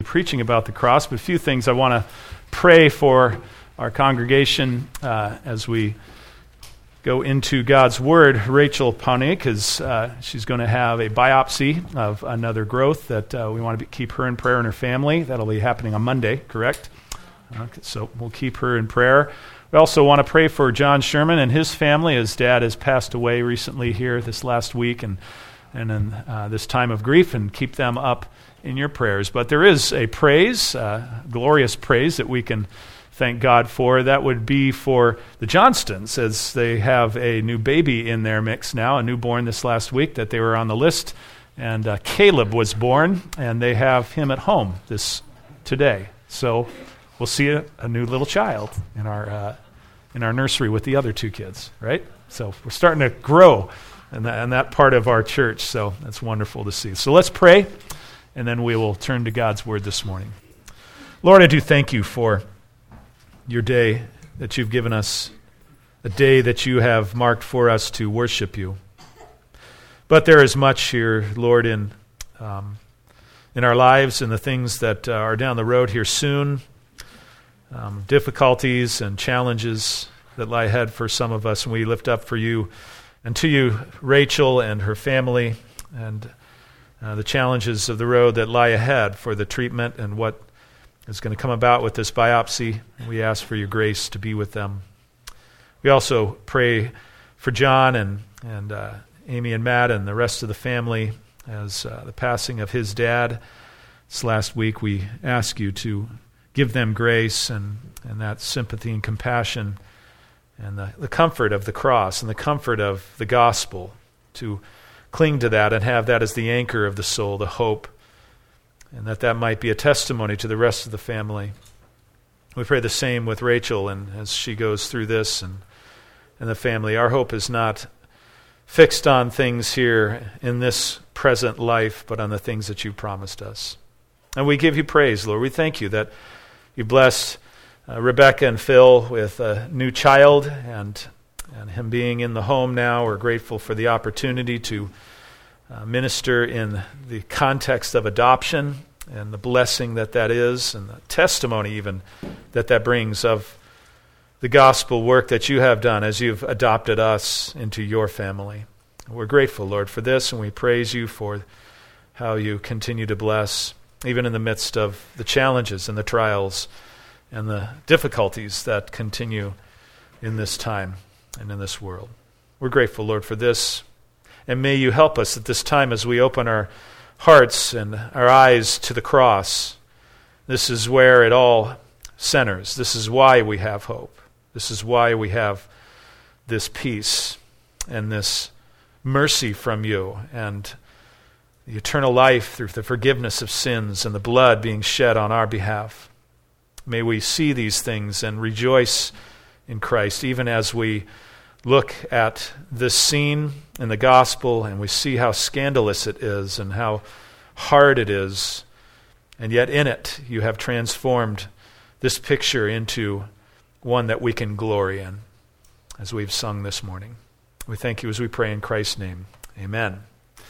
preaching about the cross, but a few things I want to pray for our congregation as we go into God's Word. Rachel Paunik she's going to have a biopsy of another growth that we want to keep her in prayer and her family. That'll be happening on Monday, correct? So we'll keep her in prayer. We also want to pray for John Sherman and his family. His dad has passed away recently here this last week, and in this time of grief, and keep them up in your prayers. But there is a praise, glorious praise that we can thank God for. That would be for the Johnstons, as they have a new baby in their mix now, a newborn this last week that they were on the list. And Caleb was born, and they have him at home today. So we'll see a new little child in our nursery with the other two kids, right? So we're starting to grow in that part of our church, so that's wonderful to see. So let's pray, and then we will turn to God's Word this morning. Lord, I do thank you for your day that you've given us, a day that you have marked for us to worship you. But there is much here, Lord, in our lives and the things that are down the road here soon, difficulties and challenges that lie ahead for some of us, and we lift up for you and to you Rachel and her family, and the challenges of the road that lie ahead for the treatment and what is going to come about with this biopsy. We ask for your grace to be with them. We also pray for John and Amy and Matt and the rest of the family as the passing of his dad this last week. We ask you to give them grace and that sympathy and compassion and the comfort of the cross and the comfort of the gospel, to cling to that and have that as the anchor of the soul, the hope, and that might be a testimony to the rest of the family. We pray the same with Rachel, and as she goes through this and the family, our hope is not fixed on things here in this present life, but on the things that you promised us. And we give you praise, Lord. We thank you that you blessed Rebecca and Phil with a new child, and him being in the home now. We're grateful for the opportunity to minister in the context of adoption and the blessing that is, and the testimony even that brings of the gospel work that you have done as you've adopted us into your family. We're grateful, Lord, for this, and we praise you for how you continue to bless, even in the midst of the challenges and the trials and the difficulties that continue in this time and in this world. We're grateful, Lord, for this, and may you help us at this time as we open our hearts and our eyes to the cross. This is where it all centers. This is why we have hope. This is why we have this peace and this mercy from you, and the eternal life through the forgiveness of sins and the blood being shed on our behalf. May we see these things and rejoice in Christ, even as we look at this scene in the gospel and we see how scandalous it is and how hard it is, and yet in it you have transformed this picture into one that we can glory in, as we've sung this morning. We thank you as we pray in Christ's name. Amen.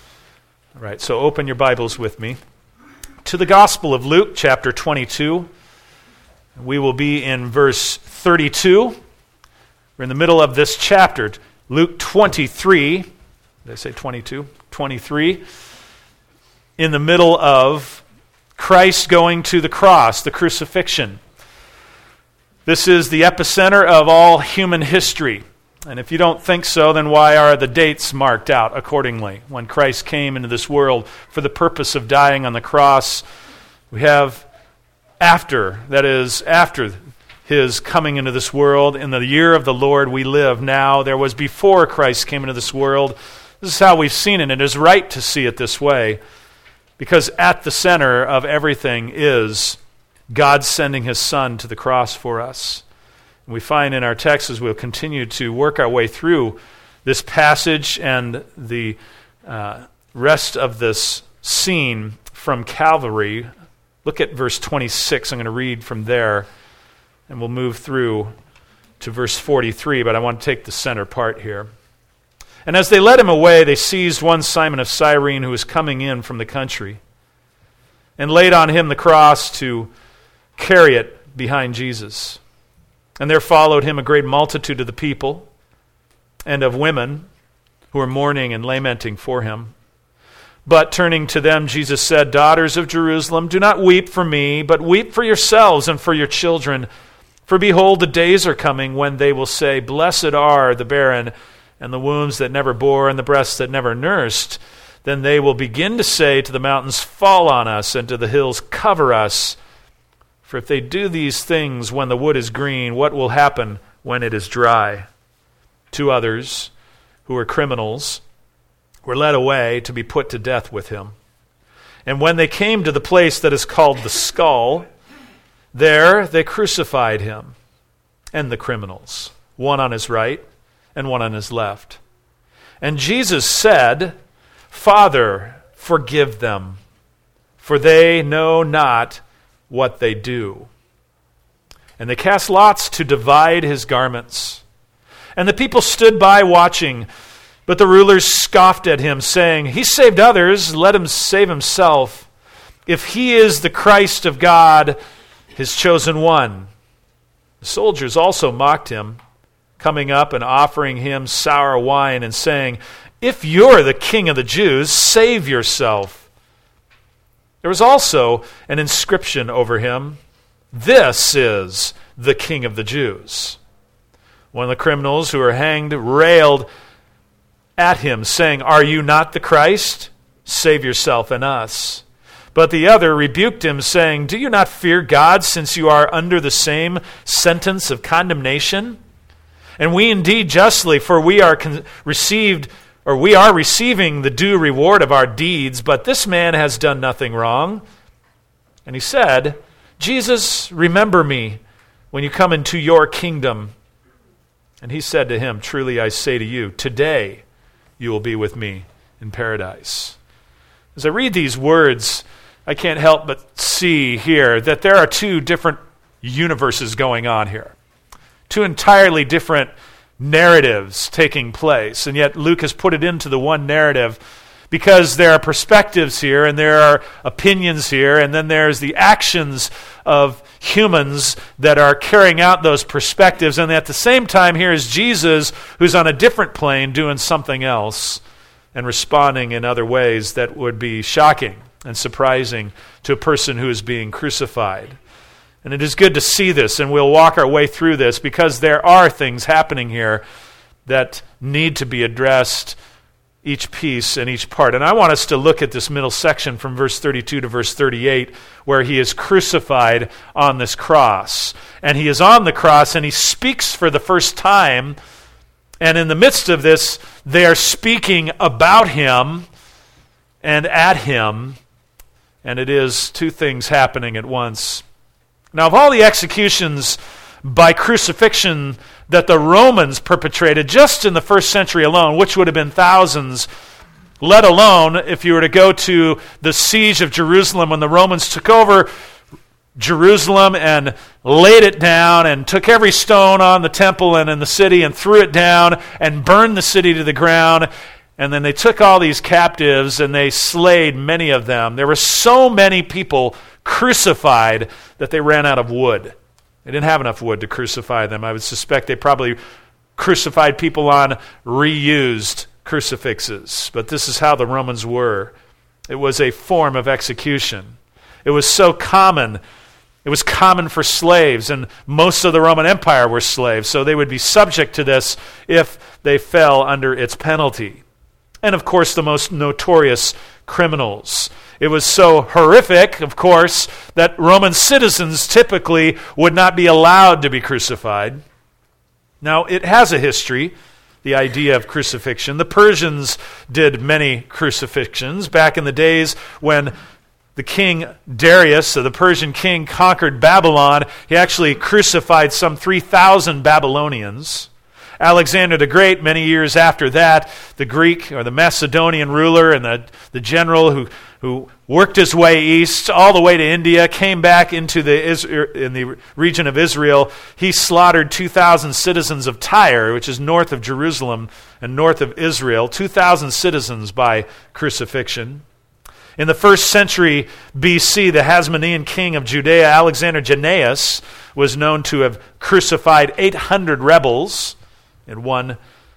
All right, so open your Bibles with me to the Gospel of Luke, chapter 22. We will be in verse 32. We're in the middle of this chapter, Luke 23. Did I say 22? 23. In the middle of Christ going to the cross, the crucifixion. This is the epicenter of all human history. And if you don't think so, then why are the dates marked out accordingly? When Christ came into this world for the purpose of dying on the cross, we have after his coming into this world, in the year of the Lord we live now. There was before Christ came into this world. This is how we've seen it, and it is right to see it this way, because at the center of everything is God sending his Son to the cross for us. And we find in our text, as we'll continue to work our way through this passage and the rest of this scene from Calvary. Look at verse 26. I'm going to read from there, and we'll move through to verse 43, but I want to take the center part here. And as they led him away, they seized one Simon of Cyrene who was coming in from the country. and laid on him the cross to carry it behind Jesus. And there followed him a great multitude of the people and of women who were mourning and lamenting for him. But turning to them, Jesus said, "Daughters of Jerusalem, do not weep for me, but weep for yourselves and for your children. For behold, the days are coming when they will say, 'Blessed are the barren, and the wombs that never bore, and the breasts that never nursed.' Then they will begin to say to the mountains, 'Fall on us,' and to the hills, 'Cover us.' For if they do these things when the wood is green, what will happen when it is dry?" 2 others, who were criminals, were led away to be put to death with him. And when they came to the place that is called the Skull, there they crucified him and the criminals, one on his right and one on his left. And Jesus said, "Father, forgive them, for they know not what they do." And they cast lots to divide his garments. And the people stood by watching. But the rulers scoffed at him, saying, "He saved others, let him save himself. If he is the Christ of God, his chosen one." The soldiers also mocked him, coming up and offering him sour wine and saying, "If you're the king of the Jews, save yourself." There was also an inscription over him, "This is the King of the Jews." One of the criminals who were hanged railed at him, saying, "Are you not the Christ? Save yourself and us." But the other rebuked him, saying, "Do you not fear God, since you are under the same sentence of condemnation? And we indeed justly, for we are receiving the due reward of our deeds, but this man has done nothing wrong." And he said, "Jesus, remember me when you come into your kingdom." And he said to him, "Truly I say to you, today you will be with me in paradise." As I read these words, I can't help but see here that there are 2 different universes going on here. 2 entirely different narratives taking place. And yet Luke has put it into the one narrative because there are perspectives here and there are opinions here, and then there's the actions of humans that are carrying out those perspectives. And at the same time, here is Jesus, who's on a different plane doing something else and responding in other ways that would be shocking and surprising to a person who is being crucified. And it is good to see this, and we'll walk our way through this because there are things happening here that need to be addressed, each piece and each part. And I want us to look at this middle section from verse 32 to verse 38, where he is crucified on this cross. And he is on the cross, and he speaks for the first time. And in the midst of this, they are speaking about him and at him. And it is 2 things happening at once. Now, of all the executions by crucifixion that the Romans perpetrated just in the first century alone, which would have been thousands, let alone if you were to go to the siege of Jerusalem when the Romans took over Jerusalem and laid it down and took every stone on the temple and in the city and threw it down and burned the city to the ground. And then they took all these captives and they slayed many of them. There were so many people crucified that they ran out of wood. They didn't have enough wood to crucify them. I would suspect they probably crucified people on reused crucifixes. But this is how the Romans were. It was a form of execution. It was so common. It was common for slaves, and most of the Roman Empire were slaves, so they would be subject to this if they fell under its penalty. And of course, the most notorious criminals. It was so horrific, of course, that Roman citizens typically would not be allowed to be crucified. Now, it has a history, the idea of crucifixion. The Persians did many crucifixions back in the days when the king Darius, so the Persian king, conquered Babylon. He actually crucified some 3,000 Babylonians. Alexander the Great, many years after that, the Greek or the Macedonian ruler and the general who worked his way east all the way to India, came back into in the region of Israel. He slaughtered 2,000 citizens of Tyre, which is north of Jerusalem and north of Israel, 2,000 citizens by crucifixion. In the 1st century BC, the Hasmonean king of Judea, Alexander Jannaeus, was known to have crucified 800 rebels in one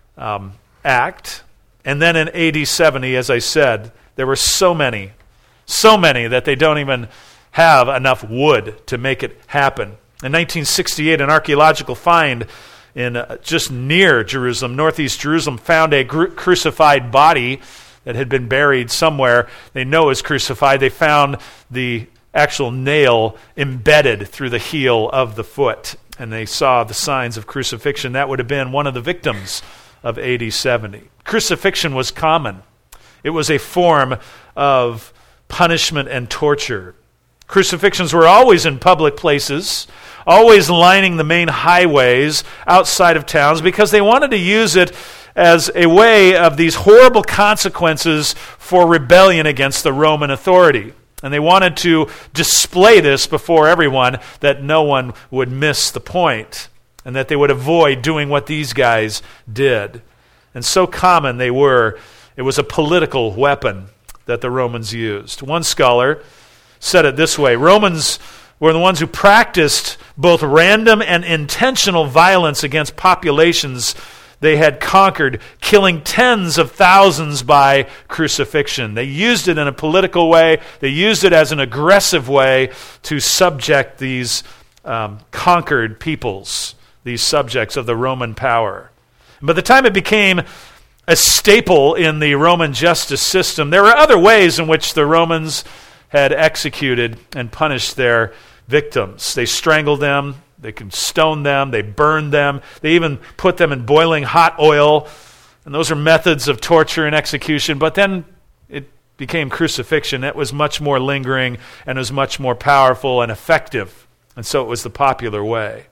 act. And then in AD 70, as I said, there were so many that they don't even have enough wood to make it happen. In 1968, an archaeological find in just near Jerusalem, northeast Jerusalem, found a crucified body that had been buried somewhere. They know is crucified. They found the actual nail embedded through the heel of the foot, and they saw the signs of crucifixion. That would have been one of the victims of AD 70. Crucifixion was common. It was a form of punishment and torture. Crucifixions were always in public places, always lining the main highways outside of towns, because they wanted to use it as a way of these horrible consequences for rebellion against the Roman authority. And they wanted to display this before everyone, that no one would miss the point, and that they would avoid doing what these guys did. And so common they were, it was a political weapon that the Romans used. One scholar said it this way: Romans were the ones who practiced both random and intentional violence against populations they had conquered, killing tens of thousands by crucifixion. They used it in a political way. They used it as an aggressive way to subject these conquered peoples, these subjects of the Roman power. By the time it became a staple in the Roman justice system, there were other ways in which the Romans had executed and punished their victims. They strangled them. They could stone them, they burned them, they even put them in boiling hot oil, and those are methods of torture and execution. But then it became crucifixion. It was much more lingering and was much more powerful and effective, and so it was the popular way.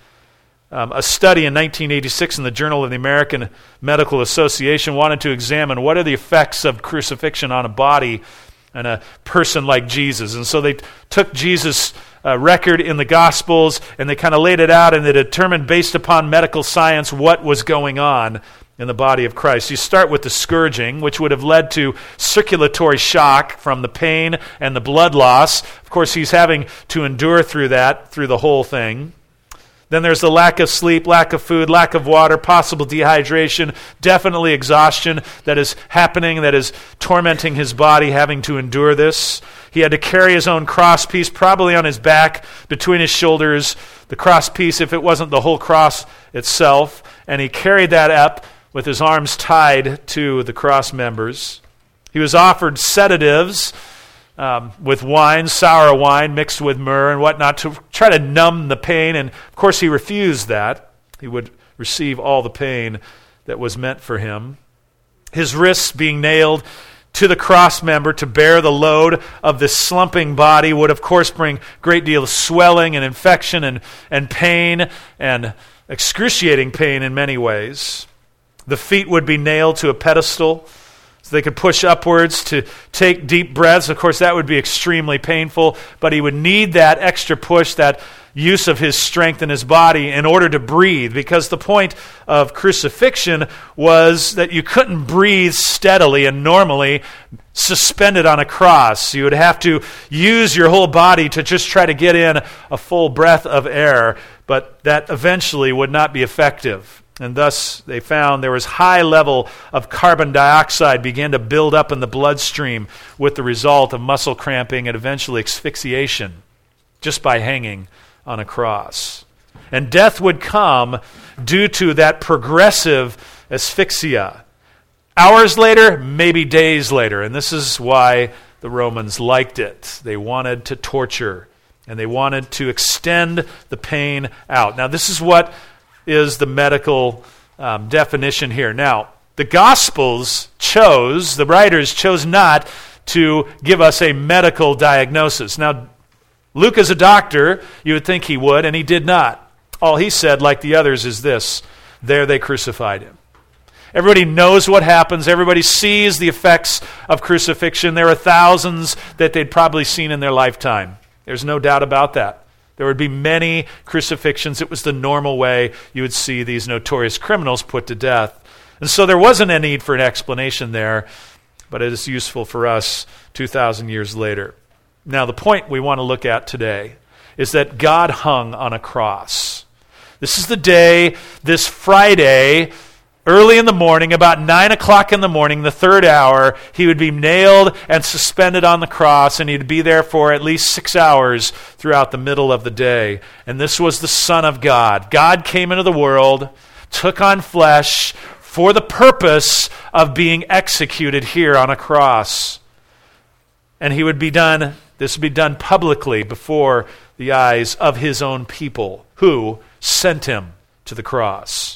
A study in 1986 in the Journal of the American Medical Association wanted to examine what are the effects of crucifixion on a body and a person like Jesus. And so they took Jesus' record in the Gospels and they kind of laid it out, and they determined based upon medical science what was going on in the body of Christ. You start with the scourging, which would have led to circulatory shock from the pain and the blood loss. Of course, he's having to endure through that, through the whole thing. Then there's the lack of sleep, lack of food, lack of water, possible dehydration, definitely exhaustion that is happening, that is tormenting his body, having to endure this. He had to carry his own crosspiece, probably on his back, between his shoulders, the crosspiece, if it wasn't the whole cross itself, and he carried that up with his arms tied to the cross members. He was offered sedatives, with wine, sour wine mixed with myrrh and whatnot, to try to numb the pain. And of course he refused that. He would receive all the pain that was meant for him. His wrists being nailed to the cross member to bear the load of this slumping body would of course bring a great deal of swelling and infection and pain, and excruciating pain in many ways. The feet would be nailed to a pedestal so they could push upwards to take deep breaths. Of course, that would be extremely painful, but he would need that extra push, that use of his strength in his body in order to breathe, because the point of crucifixion was that you couldn't breathe steadily and normally suspended on a cross. You would have to use your whole body to just try to get in a full breath of air, but that eventually would not be effective. And thus they found there was high level of carbon dioxide began to build up in the bloodstream, with the result of muscle cramping and eventually asphyxiation just by hanging on a cross. And death would come due to that progressive asphyxia. Hours later, maybe days later. And this is why the Romans liked it. They wanted to torture, and they wanted to extend the pain out. Now, this is what is the medical definition here. Now, the Gospels the writers chose not to give us a medical diagnosis. Now, Luke is a doctor, you would think he would, and he did not. All he said, like the others, is this: there they crucified him. Everybody knows what happens. Everybody sees the effects of crucifixion. There are thousands that they'd probably seen in their lifetime. There's no doubt about that. There would be many crucifixions. It was the normal way you would see these notorious criminals put to death. And so there wasn't a need for an explanation there. but it is useful for us 2,000 years later. Now, the point we want to look at today is that God hung on a cross. This is the day, this Friday, early in the morning, about 9 o'clock in the morning, the third hour, he would be nailed and suspended on the cross, and he'd be there for at least 6 hours throughout the middle of the day. And this was the Son of God. God came into the world, took on flesh for the purpose of being executed here on a cross. And this would be done publicly before the eyes of his own people who sent him to the cross.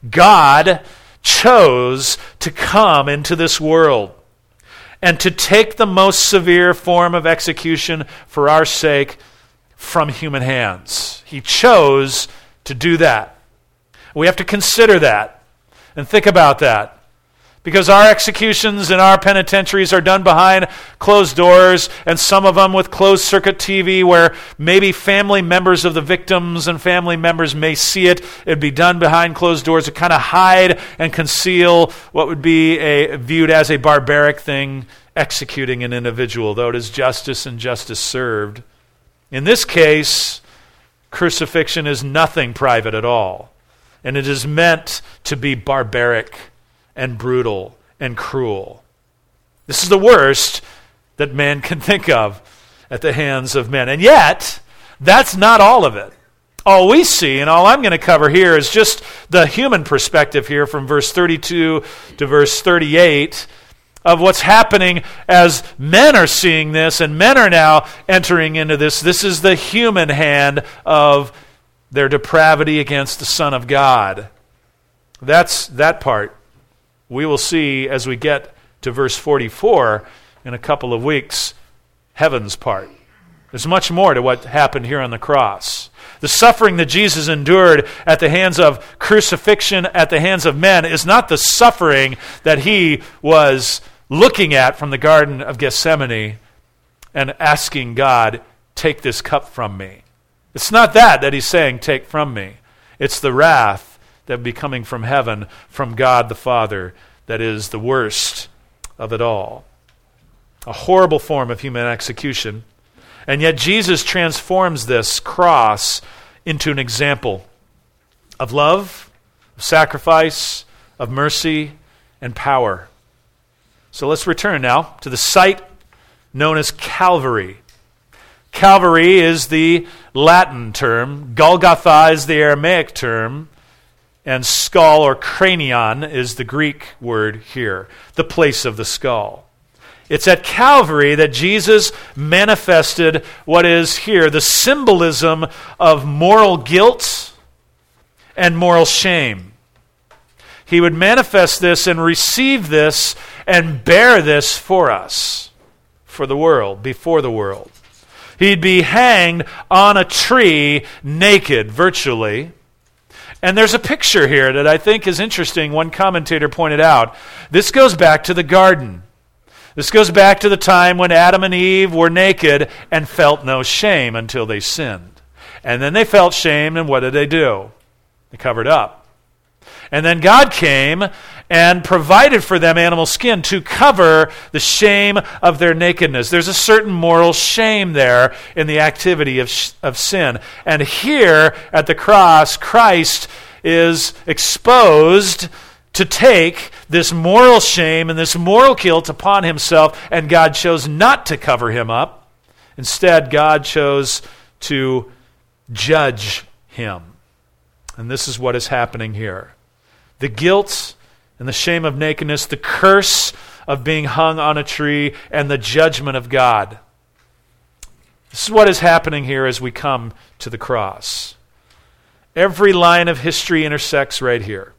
God chose to come into this world and to take the most severe form of execution for our sake from human hands. He chose to do that. We have to consider that and think about that. Because our executions in our penitentiaries are done behind closed doors, and some of them with closed-circuit TV where maybe family members of the victims and family members may see it. It'd be done behind closed doors to kind of hide and conceal what would be viewed as a barbaric thing, executing an individual, though it is justice and justice served. In this case, crucifixion is nothing private at all, and it is meant to be barbaric and brutal and cruel. This is the worst that man can think of at the hands of men. And yet, that's not all of it. All we see, and all I'm going to cover here, is just the human perspective here from verse 32 to verse 38 of what's happening as men are seeing this, and men are now entering into this. This is the human hand of their depravity against the Son of God. That's that part. We will see as we get to verse 44 in a couple of weeks, heaven's part. There's much more to what happened here on the cross. The suffering that Jesus endured at the hands of crucifixion, at the hands of men, is not the suffering that he was looking at from the Garden of Gethsemane and asking God, take this cup from me. It's not that he's saying, take from me. It's the wrath that would be coming from heaven, from God the Father, that is the worst of it all. A horrible form of human execution. And yet Jesus transforms this cross into an example of love, of sacrifice, of mercy, and power. So let's return now to the site known as Calvary. Calvary is the Latin term. Golgotha is the Aramaic term. And skull or cranion is the Greek word here, the place of the skull. It's at Calvary that Jesus manifested what is here the symbolism of moral guilt and moral shame. He would manifest this and receive this and bear this for us, for the world, before the world. He'd be hanged on a tree naked, virtually. And there's a picture here that I think is interesting. One commentator pointed out, this goes back to the garden. This goes back to the time when Adam and Eve were naked and felt no shame until they sinned. And then they felt shame, and what did they do? They covered up. And then God came and provided for them animal skin to cover the shame of their nakedness. There's a certain moral shame there in the activity of sin. And here at the cross, Christ is exposed to take this moral shame and this moral guilt upon himself, and God chose not to cover him up. Instead, God chose to judge him. And this is what is happening here. The guilt and the shame of nakedness, the curse of being hung on a tree, and the judgment of God. This is what is happening here as we come to the cross. Every line of history intersects right here.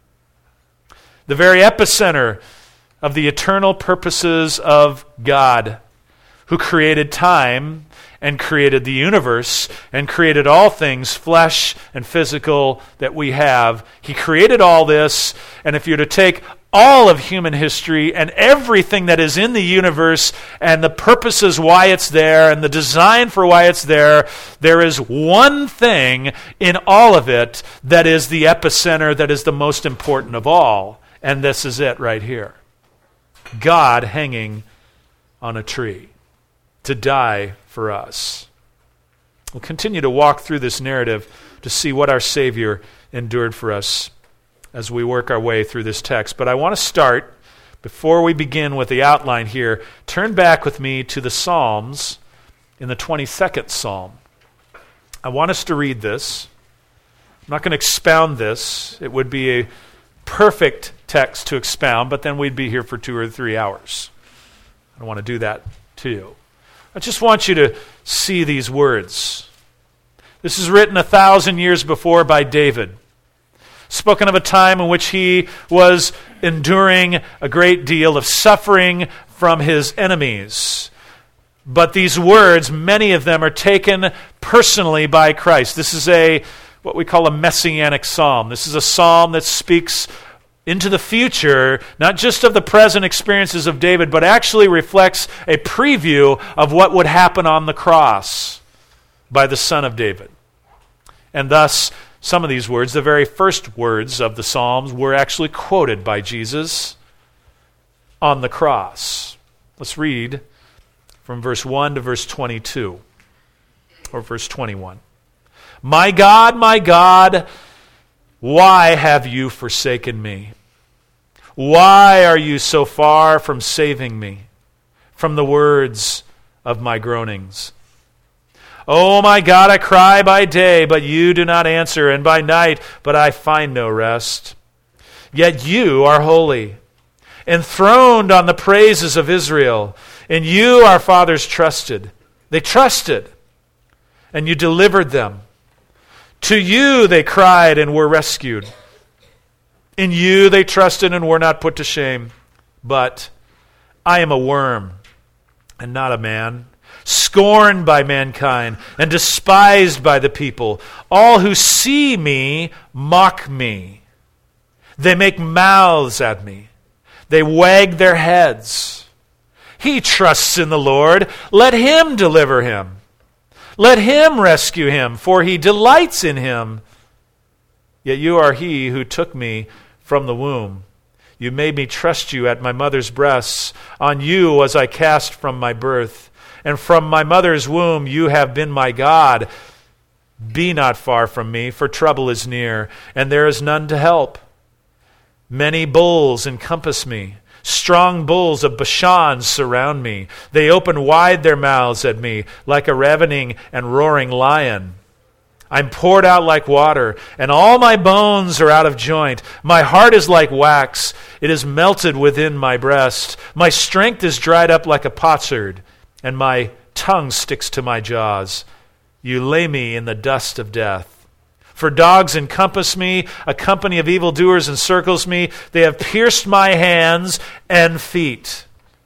The very epicenter of the eternal purposes of God, who created time and created the universe and created all things, flesh and physical, that we have. He created all this, and if you're to take all of human history and everything that is in the universe and the purposes why it's there and the design for why it's there is one thing in all of it that is the epicenter, that is the most important of all, and this is it right here. God hanging on a tree to die for us. We'll continue to walk through this narrative to see what our Savior endured for us as we work our way through this text. But I want to start, before we begin with the outline here, turn back with me to the Psalms in the 22nd Psalm. I want us to read this. I'm not going to expound this. It would be a perfect text to expound, but then we'd be here for 2 or 3 hours. I don't want to do that to you. I just want you to see these words. This is written 1,000 years before by David, spoken of a time in which he was enduring a great deal of suffering from his enemies. But these words, many of them are taken personally by Christ. This is what we call a messianic psalm. This is a psalm that speaks into the future, not just of the present experiences of David, but actually reflects a preview of what would happen on the cross by the Son of David. And thus, some of these words, the very first words of the Psalms, were actually quoted by Jesus on the cross. Let's read from verse 1 to verse 22, or verse 21. My God, why have you forsaken me? Why are you so far from saving me from the words of my groanings? Oh my God, I cry by day, but you do not answer, and by night, but I find no rest. Yet you are holy, enthroned on the praises of Israel. In you our fathers trusted. They trusted, and you delivered them. To you they cried and were rescued. In you they trusted and were not put to shame. But I am a worm and not a man, scorned by mankind and despised by the people. All who see me mock me. They make mouths at me. They wag their heads. He trusts in the Lord. Let him deliver him. Let him rescue him, for he delights in him. Yet you are he who took me from the womb. You made me trust you at my mother's breasts. On you was I cast from my birth. And from my mother's womb you have been my God. Be not far from me, for trouble is near, and there is none to help. Many bulls encompass me. Strong bulls of Bashan surround me. They open wide their mouths at me like a ravening and roaring lion. I'm poured out like water, and all my bones are out of joint. My heart is like wax. It is melted within my breast. My strength is dried up like a potsherd, and my tongue sticks to my jaws. You lay me in the dust of death. For dogs encompass me, a company of evildoers encircles me. They have pierced my hands and feet.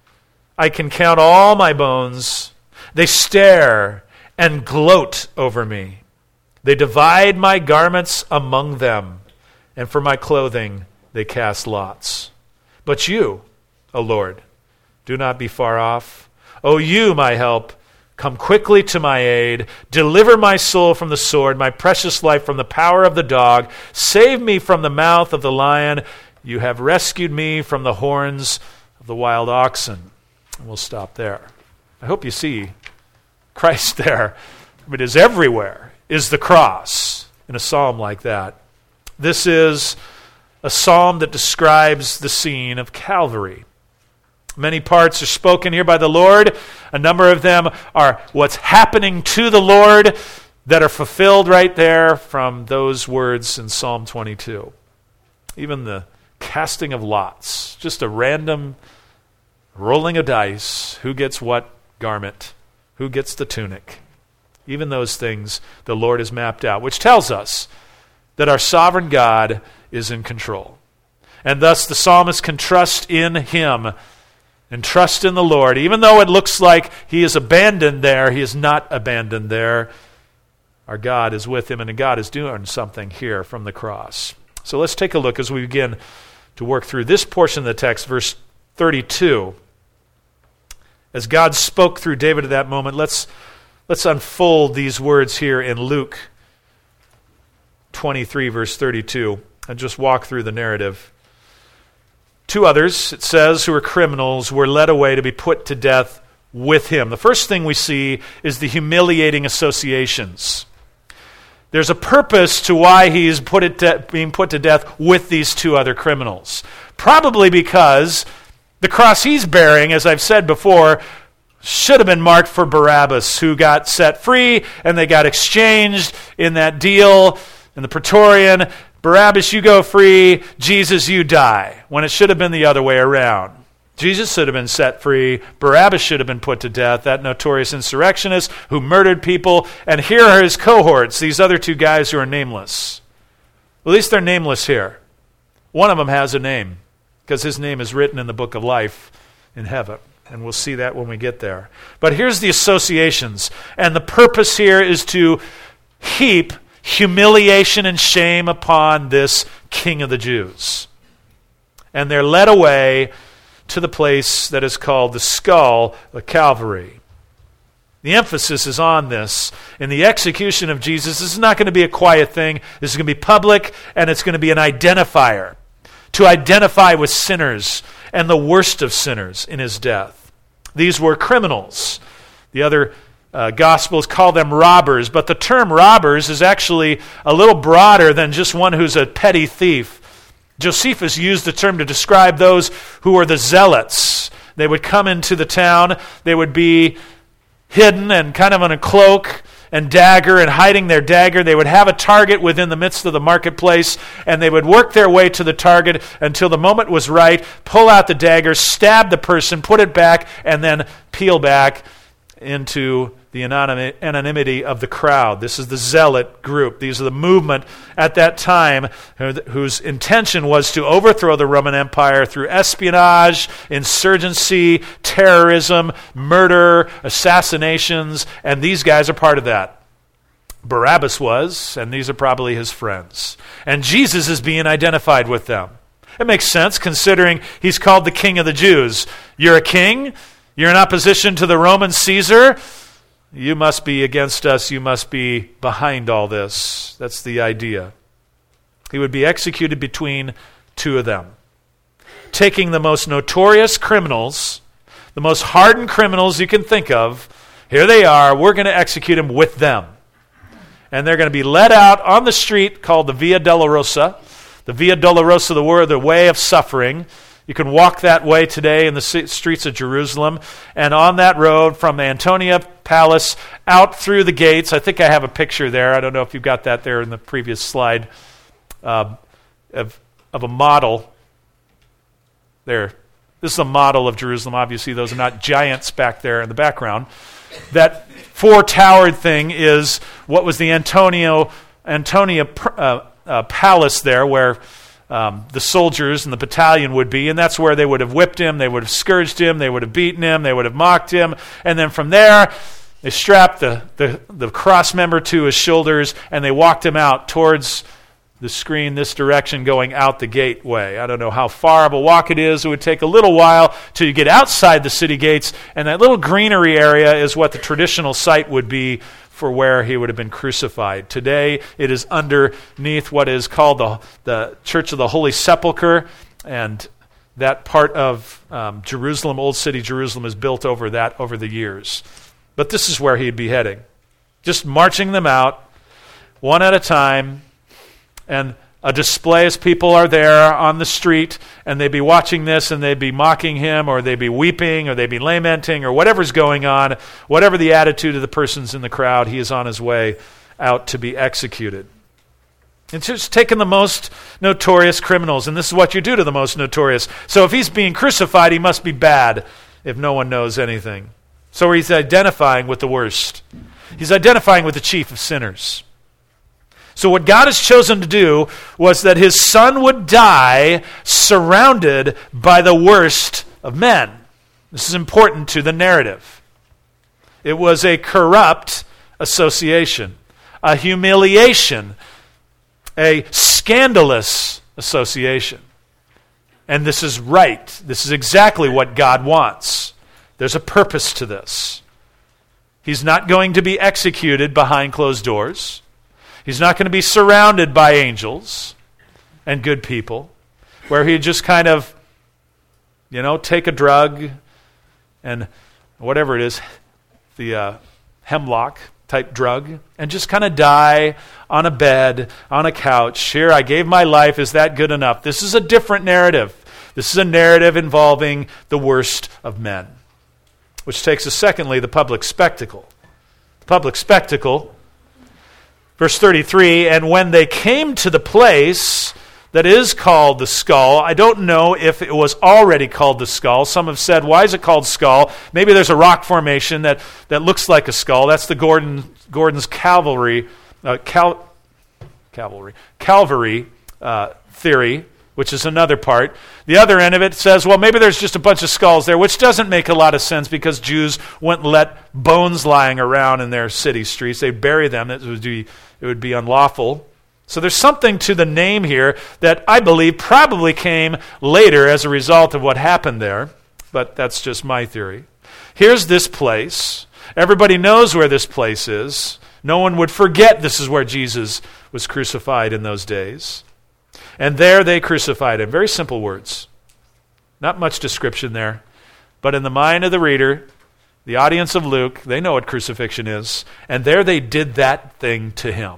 I can count all my bones. They stare and gloat over me. They divide my garments among them, and for my clothing they cast lots. But you, O Lord, do not be far off. O you, my help, come quickly to my aid. Deliver my soul from the sword, my precious life from the power of the dog. Save me from the mouth of the lion. You have rescued me from the horns of the wild oxen. And we'll stop there. I hope you see Christ there. It is everywhere, is the cross in a psalm like that. This is a psalm that describes the scene of Calvary. Many parts are spoken here by the Lord. A number of them are what's happening to the Lord that are fulfilled right there from those words in Psalm 22. Even the casting of lots, just a random rolling of dice. Who gets what garment? Who gets the tunic? Even those things the Lord has mapped out, which tells us that our sovereign God is in control. And thus the psalmist can trust in him and trust in the Lord. Even though it looks like he is abandoned there, he is not abandoned there. Our God is with him, and God is doing something here from the cross. So let's take a look as we begin to work through this portion of the text, verse 32. As God spoke through David at that moment, let's unfold these words here in Luke 23, verse 32, and just walk through the narrative. Two others, it says, who were criminals, were led away to be put to death with him. The first thing we see is the humiliating associations. There's a purpose to why he's being put to death with these two other criminals. Probably because the cross he's bearing, as I've said before, should have been marked for Barabbas, who got set free and they got exchanged in that deal in the Praetorian. Barabbas, you go free. Jesus, you die. When it should have been the other way around. Jesus should have been set free. Barabbas should have been put to death, that notorious insurrectionist who murdered people. And here are his cohorts, these other two guys who are nameless. At least they're nameless here. One of them has a name, because his name is written in the book of life in heaven. And we'll see that when we get there. But here's the associations. And the purpose here is to heap humiliation and shame upon this King of the Jews. And they're led away to the place that is called the skull, the Calvary. The emphasis is on this. In the execution of Jesus, this is not going to be a quiet thing. This is going to be public, and it's going to be an identifier. To identify with sinners and the worst of sinners in his death. These were criminals. The other Gospels call them robbers, but the term robbers is actually a little broader than just one who's a petty thief. Josephus used the term to describe those who were the zealots. They would come into the town, they would be hidden and kind of on a cloak and dagger and hiding their dagger. They would have a target within the midst of the marketplace, and they would work their way to the target until the moment was right, pull out the dagger, stab the person, put it back, and then peel back into the anonymity of the crowd. This is the zealot group. These are the movement at that time whose intention was to overthrow the Roman Empire through espionage, insurgency, terrorism, murder, assassinations, and these guys are part of that. Barabbas was, and these are probably his friends. And Jesus is being identified with them. It makes sense considering he's called the King of the Jews. You're a king? You're in opposition to the Roman Caesar? You must be against us. You must be behind all this. That's the idea. He would be executed between two of them. Taking the most notorious criminals, the most hardened criminals you can think of, here they are, we're going to execute them with them. And they're going to be led out on the street called the Via Dolorosa. The Via Dolorosa, the word, the way of suffering. You can walk that way today in the streets of Jerusalem. And on that road from the Antonia Palace out through the gates, I think I have a picture there. I don't know if you've got that there in the previous slide of a model. There. This is a model of Jerusalem. Obviously, those are not giants back there in the background. That four-towered thing is what was the Antonia Palace there, where the soldiers and the battalion would be, and that's where they would have whipped him, they would have scourged him, they would have beaten him, they would have mocked him, and then from there, they strapped the cross member to his shoulders, and they walked him out towards the screen this direction going out the gateway. I don't know how far of a walk it is. It would take a little while till you get outside the city gates, and that little greenery area is what the traditional site would be for where he would have been crucified. Today, it is underneath what is called the Church of the Holy Sepulchre, and that part of Jerusalem, Old City Jerusalem, is built over that over the years. But this is where he'd be heading. Just marching them out, one at a time, and a display as people are there on the street, and they'd be watching this, and they'd be mocking him, or they'd be weeping, or they'd be lamenting, or whatever's going on, whatever the attitude of the persons in the crowd, he is on his way out to be executed. It's just taking the most notorious criminals, and this is what you do to the most notorious. So if he's being crucified, he must be bad if no one knows anything. So he's identifying with the worst. He's identifying with the chief of sinners. So what God has chosen to do was that his son would die surrounded by the worst of men. This is important to the narrative. It was a corrupt association, a humiliation, a scandalous association. And this is right. This is exactly what God wants. There's a purpose to this. He's not going to be executed behind closed doors. He's not going to be surrounded by angels and good people, where he just kind of take a drug and whatever it is, the hemlock type drug, and just kind of die on a bed, on a couch. Here, I gave my life. Is that good enough? This is a different narrative. This is a narrative involving the worst of men, which takes us, secondly, the public spectacle. The public spectacle, verse 33, and when they came to the place that is called the skull, I don't know if it was already called the skull. Some have said, why is it called skull? Maybe there's a rock formation that looks like a skull. That's the Gordon's Calvary theory, which is another part. The other end of it says, well, maybe there's just a bunch of skulls there, which doesn't make a lot of sense because Jews wouldn't let bones lying around in their city streets. They'd bury them. It would be unlawful. So there's something to the name here that I believe probably came later as a result of what happened there, but that's just my theory. Here's this place. Everybody knows where this place is. No one would forget this is where Jesus was crucified in those days. And there they crucified him. Very simple words. Not much description there. But in the mind of the reader, the audience of Luke, they know what crucifixion is. And there they did that thing to him.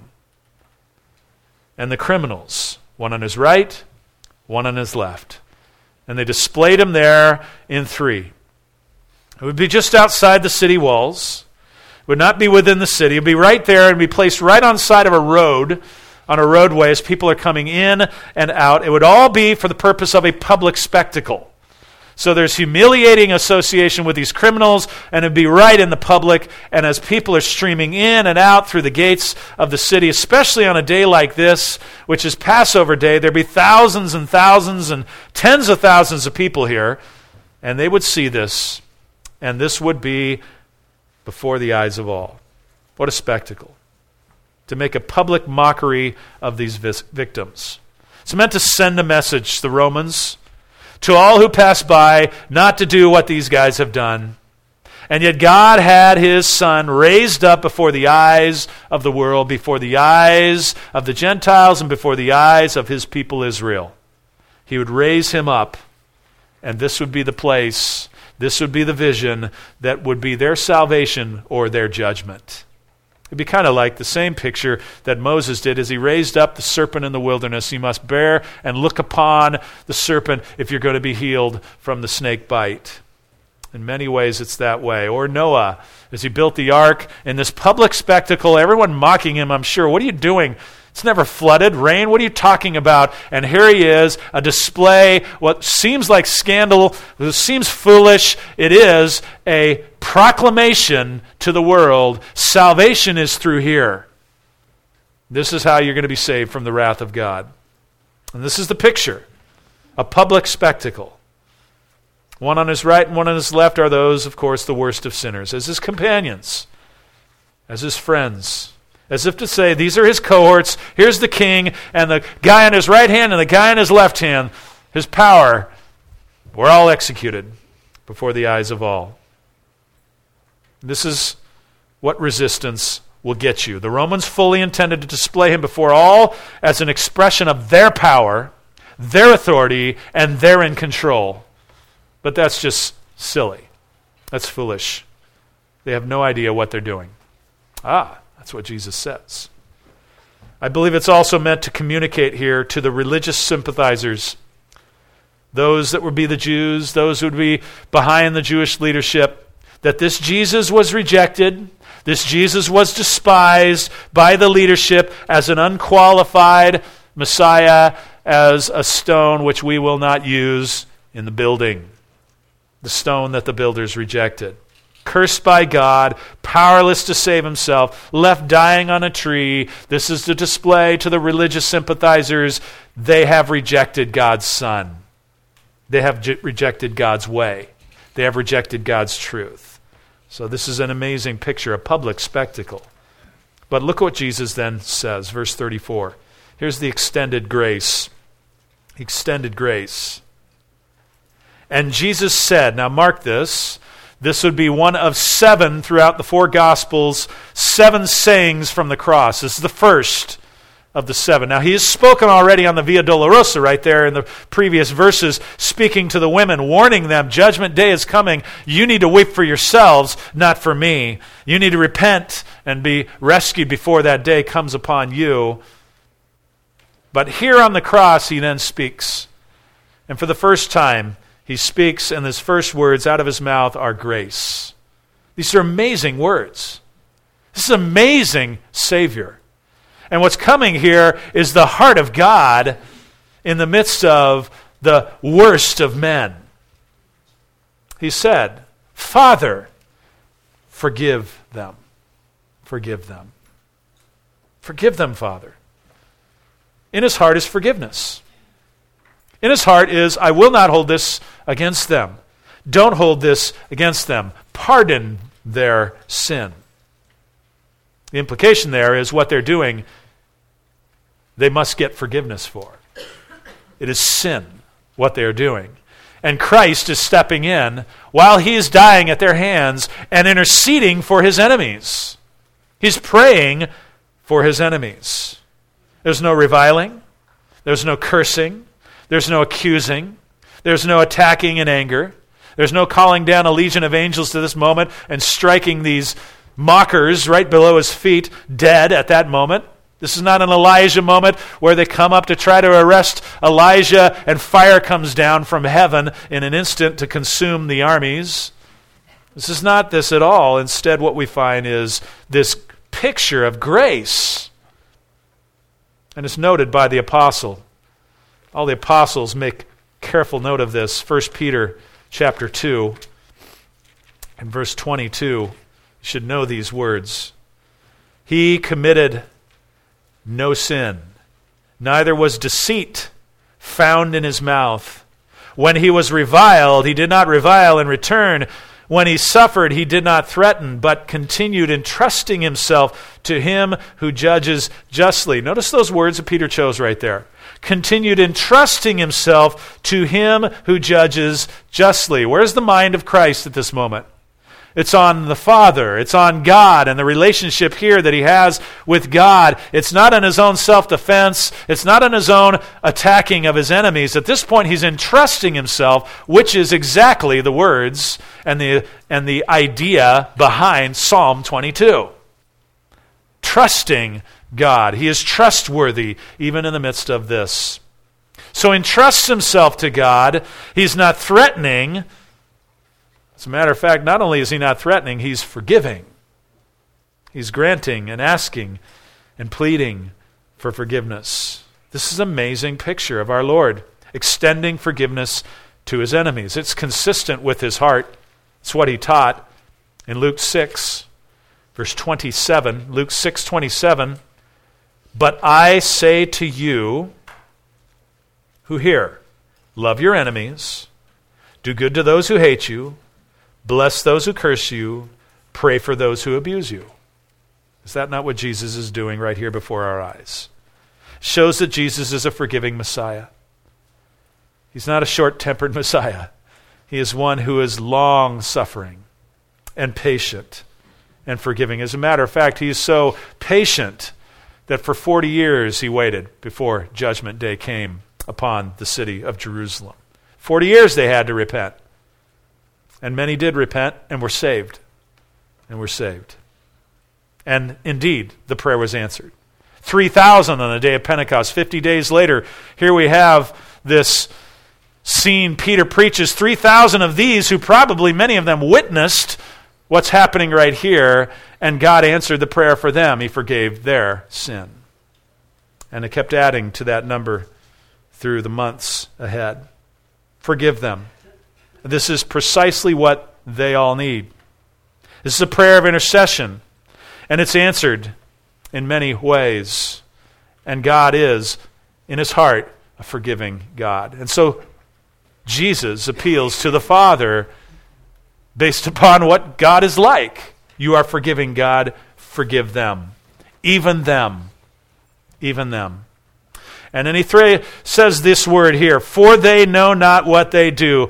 And the criminals, one on his right, one on his left. And they displayed him there in three. It would be just outside the city walls. It would not be within the city. It would be right there and be placed right on the side of a road, on a roadway as people are coming in and out. It would all be for the purpose of a public spectacle. So there's humiliating association with these criminals, and it'd be right in the public. And as people are streaming in and out through the gates of the city, especially on a day like this, which is Passover Day, there'd be thousands and thousands and tens of thousands of people here, and they would see this, and this would be before the eyes of all. What a spectacle. To make a public mockery of these victims. It's meant to send a message to the Romans, to all who pass by, not to do what these guys have done. And yet God had his Son raised up before the eyes of the world, before the eyes of the Gentiles, and before the eyes of his people Israel. He would raise him up, and this would be the place, this would be the vision that would be their salvation or their judgment. It'd be kind of like the same picture that Moses did as he raised up the serpent in the wilderness. You must bear and look upon the serpent if you're going to be healed from the snake bite. In many ways, it's that way. Or Noah, as he built the ark in this public spectacle, everyone mocking him, I'm sure. What are you doing? It's never flooded. Rain? What are you talking about? And here he is, a display, what seems like scandal, it seems foolish. It is a proclamation to the world. Salvation is through here. This is how you're going to be saved from the wrath of God. And this is the picture. A public spectacle. One on his right and one on his left are those, of course, the worst of sinners, as his companions, as his friends. As if to say, these are his cohorts, here's the king, and the guy on his right hand and the guy on his left hand, his power, were all executed before the eyes of all. This is what resistance will get you. The Romans fully intended to display him before all as an expression of their power, their authority, and they're in control. But that's just silly. That's foolish. They have no idea what they're doing. That's what Jesus says. I believe it's also meant to communicate here to the religious sympathizers, those that would be the Jews, those who would be behind the Jewish leadership, that this Jesus was rejected, this Jesus was despised by the leadership as an unqualified Messiah, as a stone which we will not use in the building, the stone that the builders rejected. Cursed by God, powerless to save himself, left dying on a tree. This is to display to the religious sympathizers, they have rejected God's Son. They have rejected God's way. They have rejected God's truth. So this is an amazing picture, a public spectacle. But look what Jesus then says, verse 34. Here's the extended grace. Extended grace. And Jesus said, now mark this, this would be one of 7 throughout the 4 Gospels, 7 sayings from the cross. This is the first of the seven. Now, he has spoken already on the Via Dolorosa right there in the previous verses, speaking to the women, warning them, judgment day is coming. You need to weep for yourselves, not for me. You need to repent and be rescued before that day comes upon you. But here on the cross, he then speaks. And for the first time, he speaks, and his first words out of his mouth are grace. These are amazing words. This is an amazing Savior. And what's coming here is the heart of God in the midst of the worst of men. He said, Father, forgive them. Forgive them. Forgive them, Father. In his heart is forgiveness. In his heart is, I will not hold this against them. Don't hold this against them. Pardon their sin. The implication there is what they're doing, they must get forgiveness for. It is sin, what they are doing. And Christ is stepping in while he is dying at their hands and interceding for his enemies. He's praying for his enemies. There's no reviling. There's no cursing. There's no accusing. There's no attacking in anger. There's no calling down a legion of angels to this moment and striking these mockers right below his feet, dead at that moment. This is not an Elijah moment where they come up to try to arrest Elijah and fire comes down from heaven in an instant to consume the armies. This is not this at all. Instead, what we find is this picture of grace. And it's noted by the apostle. All the apostles make careful note of this. 1 Peter chapter 2 and verse 22. You should know these words. He committed no sin, neither was deceit found in his mouth. When he was reviled, he did not revile in return. When he suffered, he did not threaten, but continued entrusting himself to him who judges justly. Notice those words that Peter chose right there. Continued entrusting himself to him who judges justly. Where's the mind of Christ at this moment? It's on the Father. It's on God and the relationship here that he has with God. It's not on his own self-defense. It's not on his own attacking of his enemies. At this point, he's entrusting himself, which is exactly the words and the idea behind Psalm 22. Trusting God. He is trustworthy even in the midst of this. So he entrusts himself to God. He's not threatening. As a matter of fact, not only is he not threatening, he's forgiving. He's granting and asking and pleading for forgiveness. This is an amazing picture of our Lord, extending forgiveness to his enemies. It's consistent with his heart. It's what he taught in Luke 6, verse 27. Luke 6:27. But I say to you, who hear, love your enemies, do good to those who hate you, bless those who curse you, pray for those who abuse you. Is that not what Jesus is doing right here before our eyes? Shows that Jesus is a forgiving Messiah. He's not a short-tempered Messiah. He is one who is long-suffering and patient and forgiving. As a matter of fact, he is so patient that for 40 years he waited before Judgment Day came upon the city of Jerusalem. 40 years they had to repent. And many did repent and were saved. And were saved. And indeed, the prayer was answered. 3,000 on the day of Pentecost. 50 days later, here we have this scene. Peter preaches. 3,000 of these, who probably many of them witnessed what's happening right here, and God answered the prayer for them. He forgave their sin. And it kept adding to that number through the months ahead. Forgive them. This is precisely what they all need. This is a prayer of intercession, and it's answered in many ways. And God is, in his heart, a forgiving God. And so Jesus appeals to the Father based upon what God is like. You are forgiving, God, forgive them. Even them. Even them. And then he says this word here, for they know not what they do.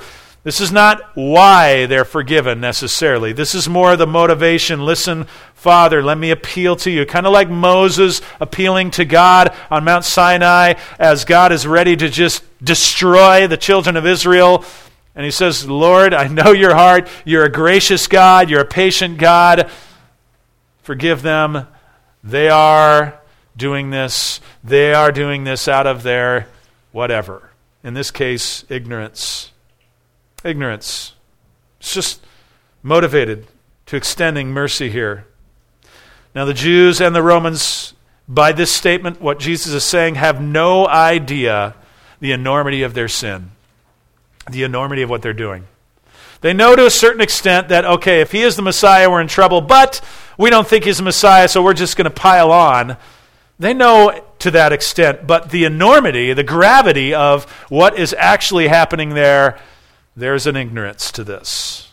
This is not why they're forgiven necessarily. This is more the motivation. Listen, Father, let me appeal to you. Kind of like Moses appealing to God on Mount Sinai as God is ready to just destroy the children of Israel. And he says, Lord, I know your heart. You're a gracious God. You're a patient God. Forgive them. They are doing this. They are doing this out of their whatever. In this case, ignorance. Ignorance. It's just motivated to extending mercy here. Now the Jews and the Romans, by this statement, what Jesus is saying, have no idea the enormity of their sin, the enormity of what they're doing. They know to a certain extent that, okay, if he is the Messiah, we're in trouble, but we don't think he's the Messiah, so we're just going to pile on. They know to that extent, but the enormity, the gravity of what is actually happening there, there's an ignorance to this.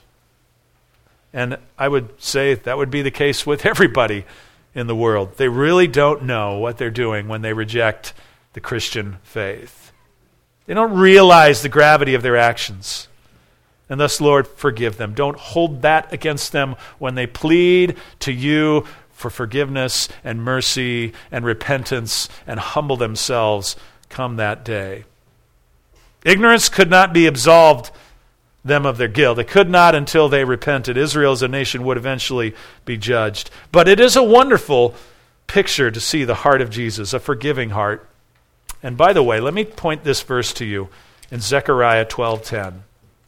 And I would say that would be the case with everybody in the world. They really don't know what they're doing when they reject the Christian faith. They don't realize the gravity of their actions. And thus, Lord, forgive them. Don't hold that against them when they plead to you for forgiveness and mercy and repentance and humble themselves come that day. Ignorance could not be absolved them of their guilt. They could not until they repented. Israel as a nation would eventually be judged. But it is a wonderful picture to see the heart of Jesus, a forgiving heart. And by the way, let me point this verse to you in Zechariah 12:10.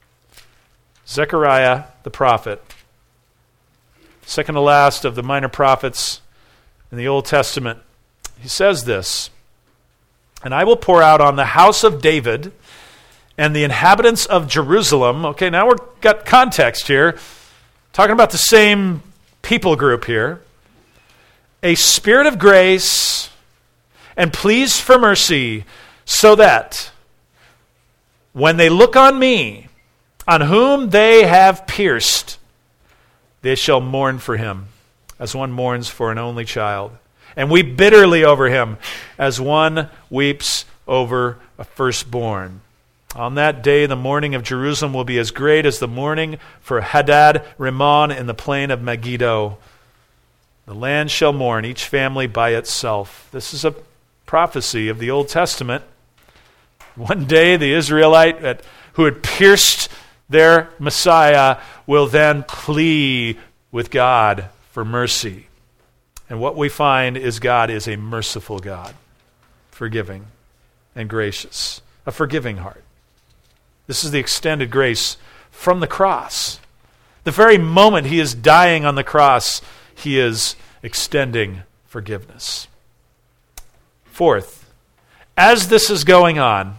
Zechariah the prophet, second to last of the minor prophets in the Old Testament. He says this, "And I will pour out on the house of David and the inhabitants of Jerusalem." Okay, now we've got context here. Talking about the same people group here. "A spirit of grace and pleas for mercy, so that when they look on me, on whom they have pierced, they shall mourn for him, as one mourns for an only child, and weep bitterly over him, as one weeps over a firstborn. On that day, the mourning of Jerusalem will be as great as the mourning for Hadad Rimmon in the plain of Megiddo. The land shall mourn, each family by itself." This is a prophecy of the Old Testament. One day, the Israelite who had pierced their Messiah will then plead with God for mercy. And what we find is God is a merciful God, forgiving and gracious, a forgiving heart. This is the extended grace from the cross. The very moment he is dying on the cross, he is extending forgiveness. Fourth, as this is going on,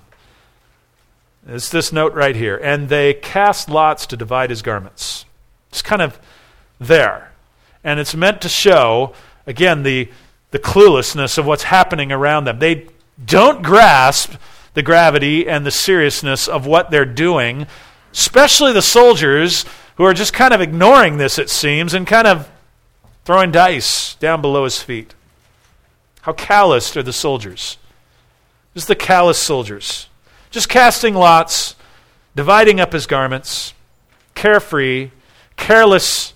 it's this note right here, "And they cast lots to divide his garments." It's kind of there. And it's meant to show, again, the cluelessness of what's happening around them. They don't grasp the gravity and the seriousness of what they're doing, especially the soldiers who are just kind of ignoring this, it seems, and kind of throwing dice down below his feet. How calloused are the soldiers? Just the callous soldiers. Just casting lots, dividing up his garments, carefree, careless.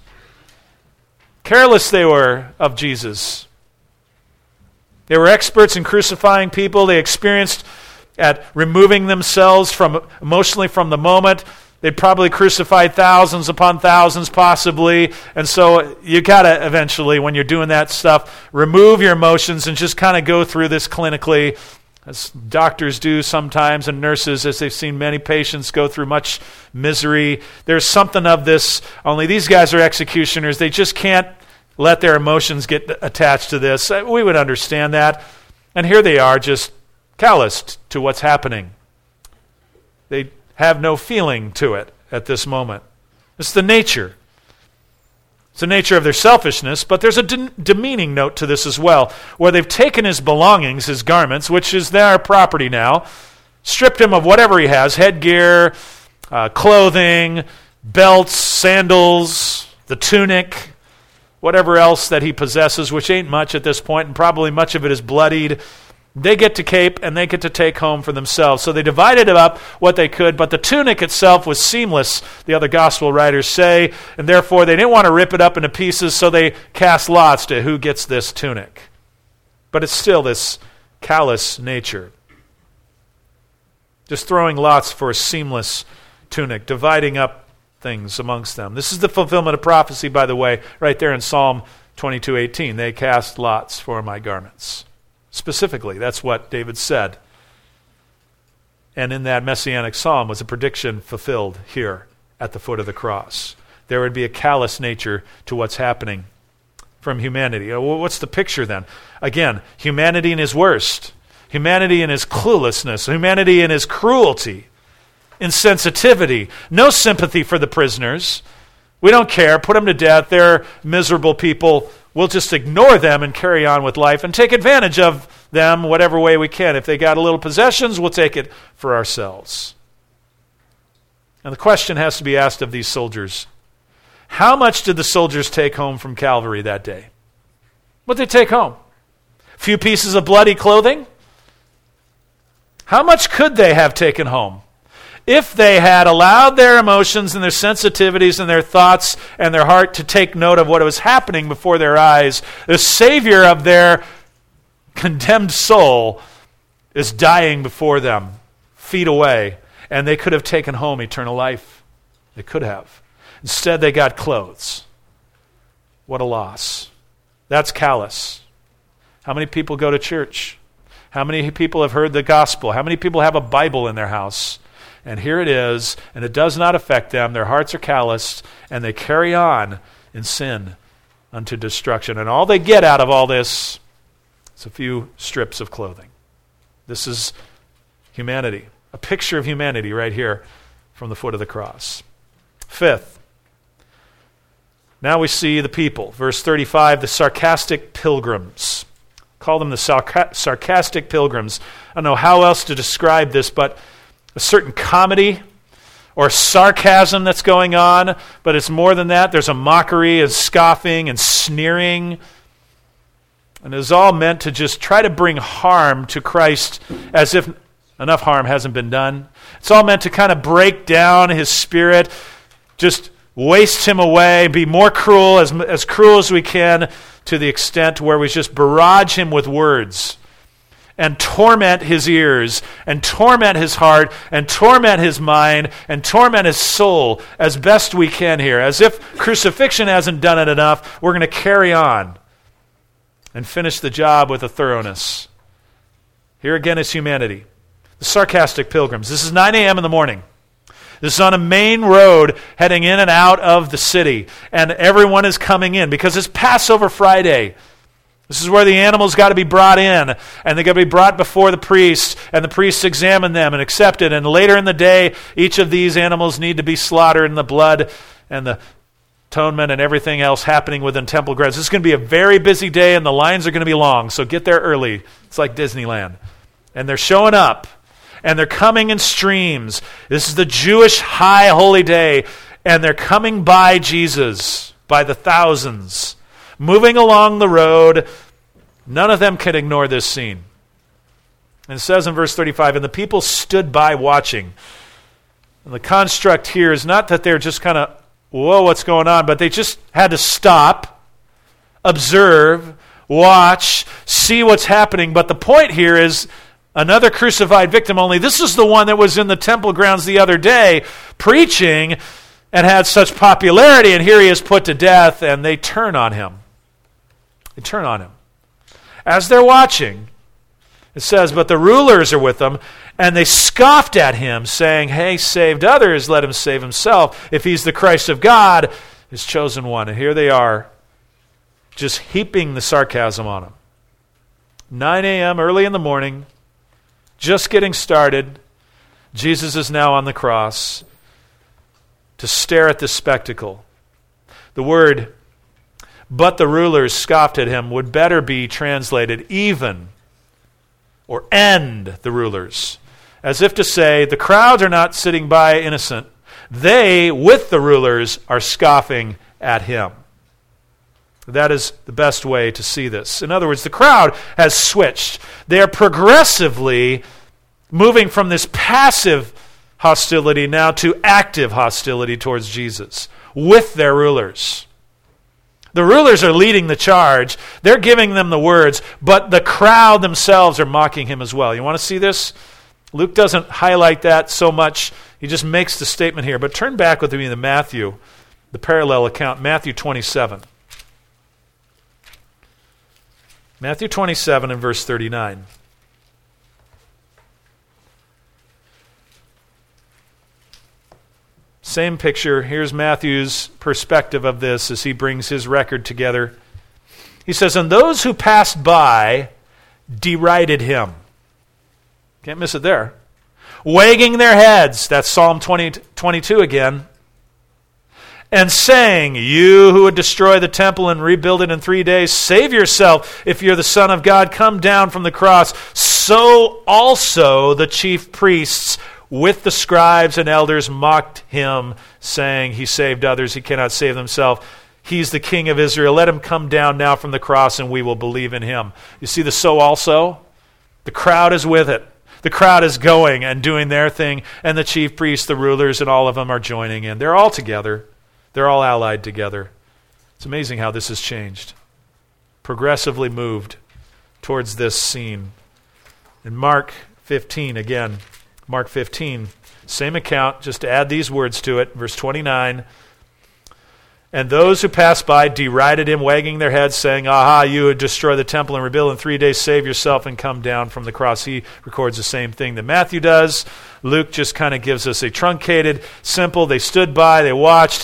Careless they were of Jesus. They were experts in crucifying people. They experienced at removing themselves emotionally from the moment. They'd probably crucified thousands upon thousands possibly. And so you got to eventually, when you're doing that stuff, remove your emotions and just kind of go through this clinically, as doctors do sometimes and nurses, as they've seen many patients go through much misery. There's something of this, only these guys are executioners. They just can't let their emotions get attached to this. We would understand that. And here they are, just calloused to what's happening. They have no feeling to it at this moment. It's the nature. It's the nature of their selfishness, but there's a demeaning note to this as well, where they've taken his belongings, his garments, which is their property now, stripped him of whatever he has, headgear, clothing, belts, sandals, the tunic, whatever else that he possesses, which ain't much at this point, and probably much of it is bloodied. They get to keep and they get to take home for themselves. So they divided up what they could, but the tunic itself was seamless, the other gospel writers say, and therefore they didn't want to rip it up into pieces, so they cast lots to who gets this tunic. But it's still this callous nature. Just throwing lots for a seamless tunic, dividing up things amongst them. This is the fulfillment of prophecy, by the way, right there in Psalm 22:18. They cast lots for my garments. Specifically, that's what David said. And in that messianic psalm was a prediction fulfilled here at the foot of the cross. There would be a callous nature to what's happening from humanity. What's the picture then? Again, humanity in his worst, humanity in his cluelessness, humanity in his cruelty, insensitivity, no sympathy for the prisoners. We don't care. Put them to death. They're miserable people. We'll just ignore them and carry on with life and take advantage of them whatever way we can. If they got a little possessions, we'll take it for ourselves. And the question has to be asked of these soldiers. How much did the soldiers take home from Calvary that day? What did they take home? A few pieces of bloody clothing? How much could they have taken home? If they had allowed their emotions and their sensitivities and their thoughts and their heart to take note of what was happening before their eyes, the Savior of their condemned soul is dying before them, feet away, and they could have taken home eternal life. They could have. Instead, they got clothes. What a loss. That's callous. How many people go to church? How many people have heard the gospel? How many people have a Bible in their house? And here it is, and it does not affect them. Their hearts are calloused, and they carry on in sin unto destruction. And all they get out of all this is a few strips of clothing. This is humanity, a picture of humanity right here from the foot of the cross. Fifth, now we see the people. Verse 35, the sarcastic pilgrims. Call them the sarcastic pilgrims. I don't know how else to describe this, but a certain comedy or sarcasm that's going on, but it's more than that. There's a mockery and scoffing and sneering. And it is all meant to just try to bring harm to Christ as if enough harm hasn't been done. It's all meant to kind of break down his spirit, just waste him away, be more cruel, as cruel as we can, to the extent where we just barrage him with words and torment his ears, and torment his heart, and torment his mind, and torment his soul as best we can here. As if crucifixion hasn't done it enough, we're going to carry on and finish the job with a thoroughness. Here again is humanity. The sarcastic pilgrims. This is 9 a.m. in the morning. This is on a main road heading in and out of the city, and everyone is coming in because it's Passover Friday. This is where the animals got to be brought in, and they got to be brought before the priest, and the priests examine them and accept it. And later in the day, each of these animals need to be slaughtered, and the blood and the atonement and everything else happening within temple grounds. This is going to be a very busy day, and the lines are going to be long, so get there early. It's like Disneyland. And they're showing up, and they're coming in streams. This is the Jewish high holy day, and they're coming by Jesus by the thousands, moving along the road. None of them can ignore this scene. And it says in verse 35, and the people stood by watching. And the construct here is not that they're just kind of, whoa, what's going on? But they just had to stop, observe, watch, see what's happening. But the point here is another crucified victim, only this is the one that was in the temple grounds the other day preaching and had such popularity, and here he is put to death, and they turn on him. They turn on him. As they're watching, it says, but the rulers are with them, and they scoffed at him, saying, hey, saved others, let him save himself. If he's the Christ of God, his chosen one. And here they are, just heaping the sarcasm on him. 9 a.m., early in the morning, just getting started. Jesus is now on the cross to stare at this spectacle. The word, but the rulers scoffed at him, would better be translated even or end the rulers. As if to say, the crowds are not sitting by innocent. They, with the rulers, are scoffing at him. That is the best way to see this. In other words, the crowd has switched. They are progressively moving from this passive hostility now to active hostility towards Jesus with their rulers. The rulers are leading the charge. They're giving them the words, but the crowd themselves are mocking him as well. You want to see this? Luke doesn't highlight that so much. He just makes the statement here. But turn back with me to Matthew, the parallel account, Matthew 27. Matthew 27 and verse 39. Same picture. Here's Matthew's perspective of this as he brings his record together. He says, "And those who passed by derided him." Can't miss it there. "Wagging their heads," that's Psalm 22 again, "and saying, 'You who would destroy the temple and rebuild it in 3 days, save yourself. If you're the Son of God, come down from the cross.' So also the chief priests with the scribes and elders mocked him, saying, 'He saved others, he cannot save himself. He's the King of Israel. Let him come down now from the cross and we will believe in him.'" You see the "so also"? The crowd is with it. The crowd is going and doing their thing, and the chief priests, the rulers, and all of them are joining in. They're all together. They're all allied together. It's amazing how this has changed. Progressively moved towards this scene. In Mark 15, again, Mark 15, same account, just to add these words to it, verse 29. "And those who passed by derided him, wagging their heads, saying, 'Aha, you would destroy the temple and rebuild in 3 days, save yourself and come down from the cross.'" He records the same thing that Matthew does. Luke just kind of gives us a truncated, simple, they stood by, they watched,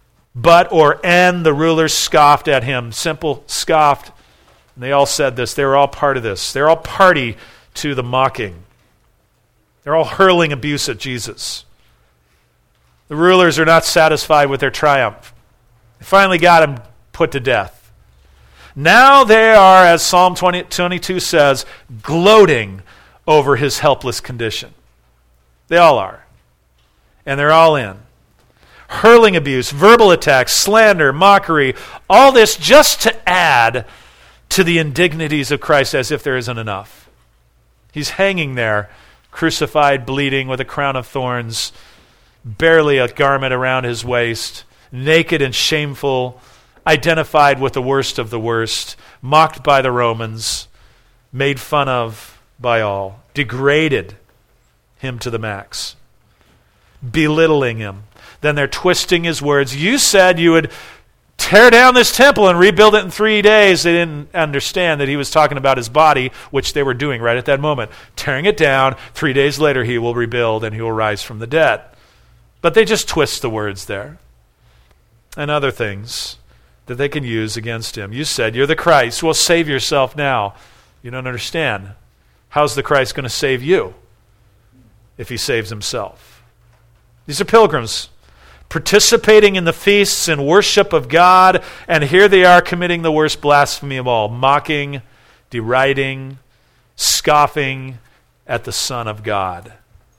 and the rulers scoffed at him. Simple, scoffed. And they all said this. They were all part of this. They're all party to the mocking. They're all hurling abuse at Jesus. The rulers are not satisfied with their triumph. They finally got him put to death. Now they are, as Psalm 22 says, gloating over his helpless condition. They all are. And they're all in. Hurling abuse, verbal attacks, slander, mockery, all this just to add to the indignities of Christ as if there isn't enough. He's hanging there, crucified, bleeding, with a crown of thorns, barely a garment around his waist, naked and shameful, identified with the worst of the worst, mocked by the Romans, made fun of by all, degraded him to the max, belittling him. Then they're twisting his words. "You said you would tear down this temple and rebuild it in 3 days." They didn't understand that he was talking about his body, which they were doing right at that moment. Tearing it down, 3 days later he will rebuild and he will rise from the dead. But they just twist the words there. And other things that they can use against him. "You said you're the Christ. Well, save yourself now." You don't understand. How's the Christ going to save you if he saves himself? These are pilgrims participating in the feasts and worship of God, and here they are committing the worst blasphemy of all, mocking, deriding, scoffing at the Son of God,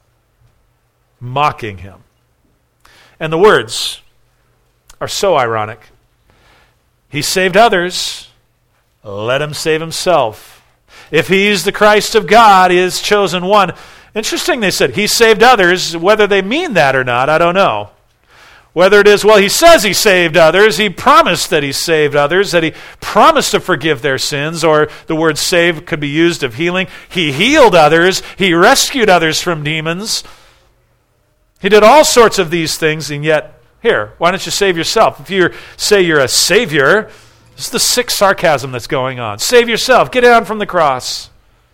mocking him. And the words are so ironic. He saved others, let him save himself. If he's the Christ of God, his chosen one. Interesting, they said, he saved others. Whether they mean that or not, I don't know. Whether it is, well, he says he saved others, he promised that he saved others, that he promised to forgive their sins, or the word save could be used of healing. He healed others, he rescued others from demons. He did all sorts of these things, and yet, here, why don't you save yourself? If you say you're a savior, this is the sick sarcasm that's going on. Save yourself, get down from the cross.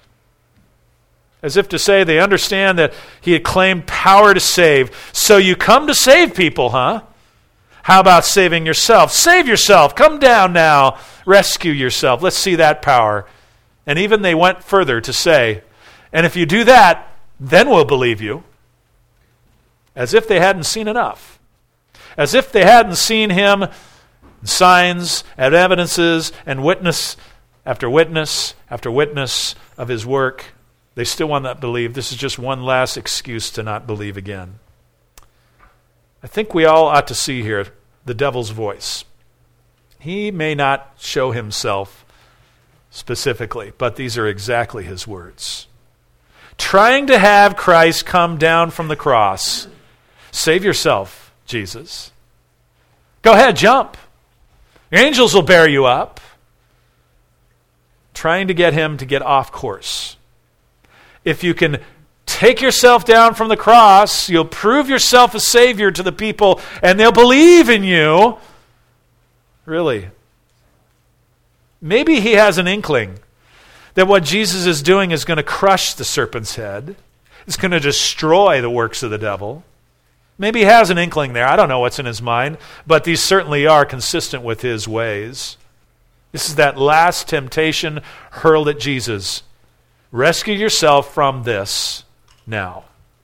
As if to say they understand that he had claimed power to save. So you come to save people, huh? How about saving yourself? Save yourself. Come down now. Rescue yourself. Let's see that power. And even they went further to say, and if you do that, then we'll believe you. As if they hadn't seen enough. As if they hadn't seen him, signs and evidences and witness after witness after witness of his work. They still want not believe. This is just one last excuse to not believe again. I think we all ought to see here the devil's voice. He may not show himself specifically, but these are exactly his words. Trying to have Christ come down from the cross. Save yourself, Jesus. Go ahead, jump. Your angels will bear you up. Trying to get him to get off course. If you can take yourself down from the cross, you'll prove yourself a savior to the people, and they'll believe in you. Really. Maybe he has an inkling that what Jesus is doing is going to crush the serpent's head. It's going to destroy the works of the devil. Maybe he has an inkling there. I don't know what's in his mind, but these certainly are consistent with his ways. This is that last temptation hurled at Jesus. Rescue yourself from this now.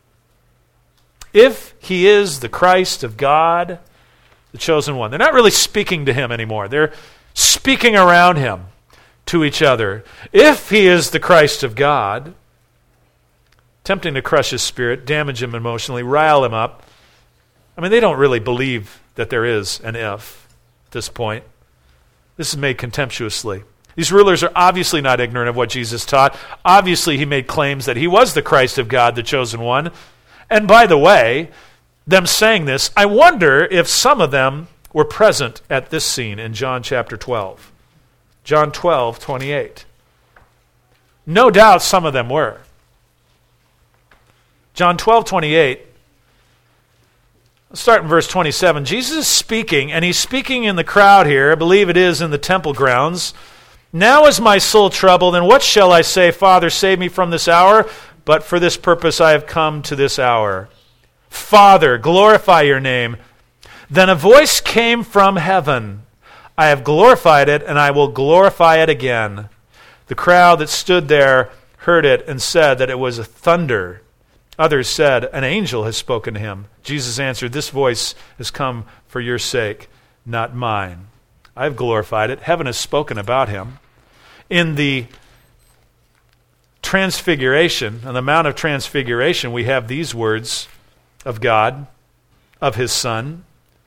If he is the Christ of God, the chosen one, they're not really speaking to him anymore. They're speaking around him to each other. If he is the Christ of God, attempting to crush his spirit, damage him emotionally, rile him up. I mean, they don't really believe that there is an if at this point. This is made contemptuously. These rulers are obviously not ignorant of what Jesus taught. Obviously, he made claims that he was the Christ of God, the chosen one. And by the way, them saying this, I wonder if some of them were present at this scene in John chapter 12. John 12:28. No doubt some of them were. John 12:28. Let's start in verse 27. Jesus is speaking, and he's speaking in the crowd here. I believe it is in the temple grounds. Now is my soul troubled, and what shall I say? Father, save me from this hour. But for this purpose I have come to this hour. Father, glorify your name. Then a voice came from heaven. I have glorified it, and I will glorify it again. The crowd that stood there heard it and said that it was a thunder. Others said, an angel has spoken to him. Jesus answered, this voice has come for your sake, not mine. I have glorified it. Heaven has spoken about him. In the Transfiguration, on the Mount of Transfiguration, we have these words of God, of his Son.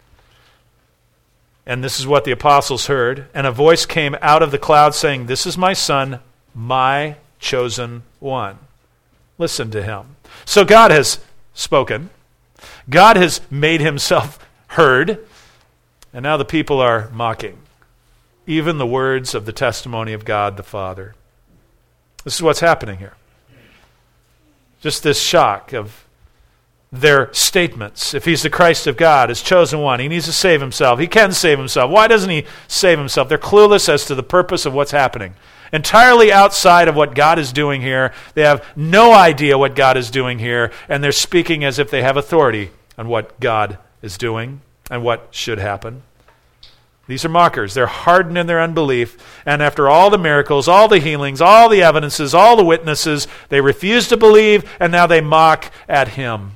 And this is what the apostles heard. And a voice came out of the cloud saying, this is my Son, my chosen one. Listen to him. So God has spoken. God has made himself heard. And now the people are mocking even the words of the testimony of God the Father. This is what's happening here. Just this shock of their statements. If he's the Christ of God, his chosen one, he needs to save himself. He can save himself. Why doesn't he save himself? They're clueless as to the purpose of what's happening. Entirely outside of what God is doing here. They have no idea what God is doing here, and they're speaking as if they have authority on what God is doing and what should happen. These are mockers. They're hardened in their unbelief, and after all the miracles, all the healings, all the evidences, all the witnesses, they refuse to believe, and now they mock at him.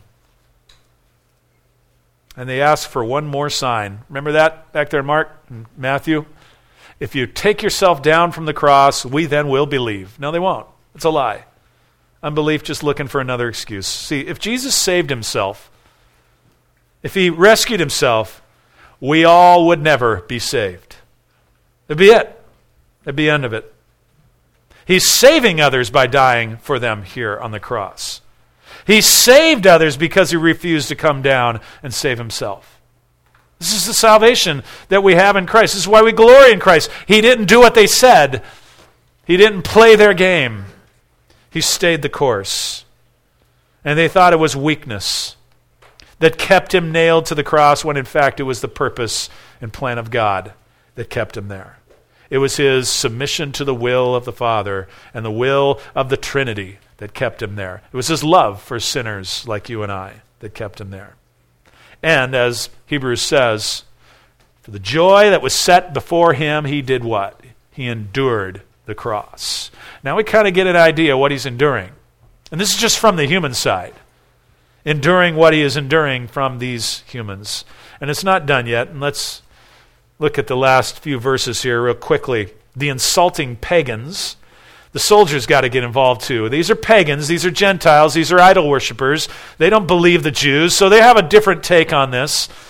And they ask for one more sign. Remember that back there in Mark and Matthew? If you take yourself down from the cross, we then will believe. No, they won't. It's a lie. Unbelief just looking for another excuse. See, if Jesus saved himself, if he rescued himself, we all would never be saved. That'd be it. That'd be the end of it. He's saving others by dying for them here on the cross. He saved others because he refused to come down and save himself. This is the salvation that we have in Christ. This is why we glory in Christ. He didn't do what they said. He didn't play their game. He stayed the course. And they thought it was weakness that kept him nailed to the cross when in fact it was the purpose and plan of God that kept him there. It was his submission to the will of the Father and the will of the Trinity that kept him there. It was his love for sinners like you and I that kept him there. And as Hebrews says, for the joy that was set before him, he did what? He endured the cross. Now we kind of get an idea what he's enduring. And this is just from the human side. Enduring what he is enduring from these humans. And it's not done yet. And let's look at the last few verses here real quickly. The insulting pagans. The soldiers got to get involved too. These are pagans. These are Gentiles. These are idol worshipers. They don't believe the Jews, so they have a different take on this.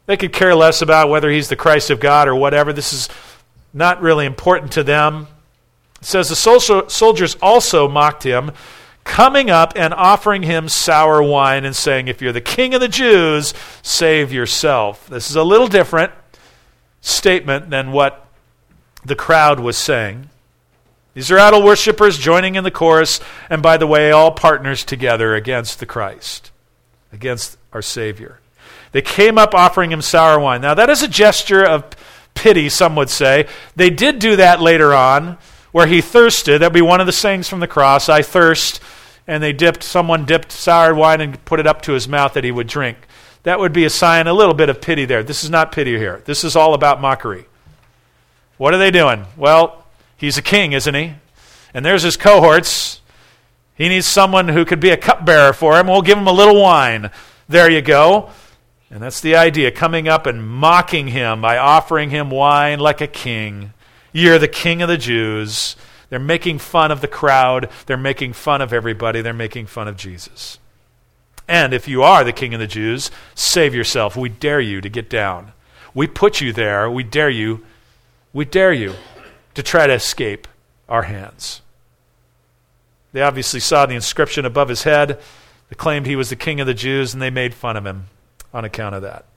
They could care less about whether he's the Christ of God or whatever. This is not really important to them. It says the soldiers also mocked him, coming up and offering him sour wine and saying, if you're the king of the Jews, save yourself. This is a little different statement than what the crowd was saying. These are idol worshipers joining in the chorus, and by the way, all partners together against the Christ, against our Savior. They came up offering him sour wine. Now that is a gesture of pity, some would say. They did do that later on, where he thirsted. That would be one of the sayings from the cross, I thirst, and someone dipped sour wine and put it up to his mouth that he would drink. That would be a sign, a little bit of pity there. This is not pity here. This is all about mockery. What are they doing? Well, he's a king, isn't he? And there's his cohorts. He needs someone who could be a cupbearer for him. We'll give him a little wine. There you go. And that's the idea, coming up and mocking him by offering him wine like a king. You're the king of the Jews. They're making fun of the crowd. They're making fun of everybody. They're making fun of Jesus. And if you are the king of the Jews, save yourself. We dare you to get down. We put you there. We dare you to try to escape our hands. They obviously saw the inscription above his head that claimed he was the king of the Jews, and they made fun of him on account of that.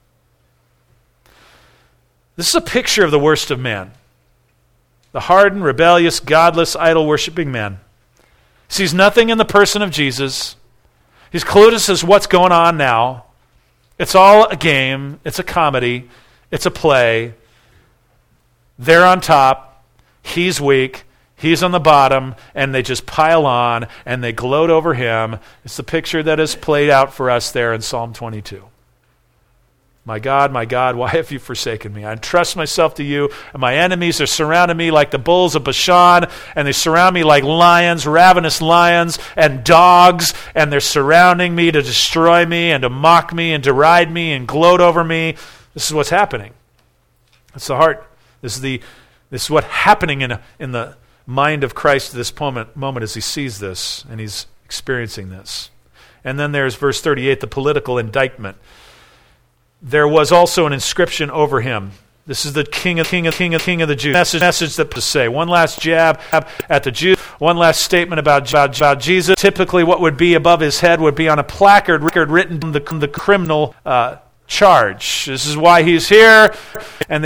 This is a picture of the worst of man. The hardened, rebellious, godless, idol-worshiping man. He sees nothing in the person of Jesus. He's clueless as what's going on now. It's all a game. It's a comedy. It's a play. They're on top. He's weak. He's on the bottom. And they just pile on and they gloat over him. It's the picture that is played out for us there in Psalm 22. My God, why have you forsaken me? I entrust myself to you, and my enemies are surrounding me like the bulls of Bashan, and they surround me like lions, ravenous lions, and dogs, and they're surrounding me to destroy me, and to mock me, and deride me, and gloat over me. This is what's happening. It's the heart. This is what's happening in the mind of Christ at this moment as he sees this, and he's experiencing this. And then there's verse 38, the political indictment. There was also an inscription over him. This is the king of the Jews. Message that to say. One last jab at the Jews. One last statement about Jesus. Typically what would be above his head would be on a placard written the criminal charge. This is why he's here. And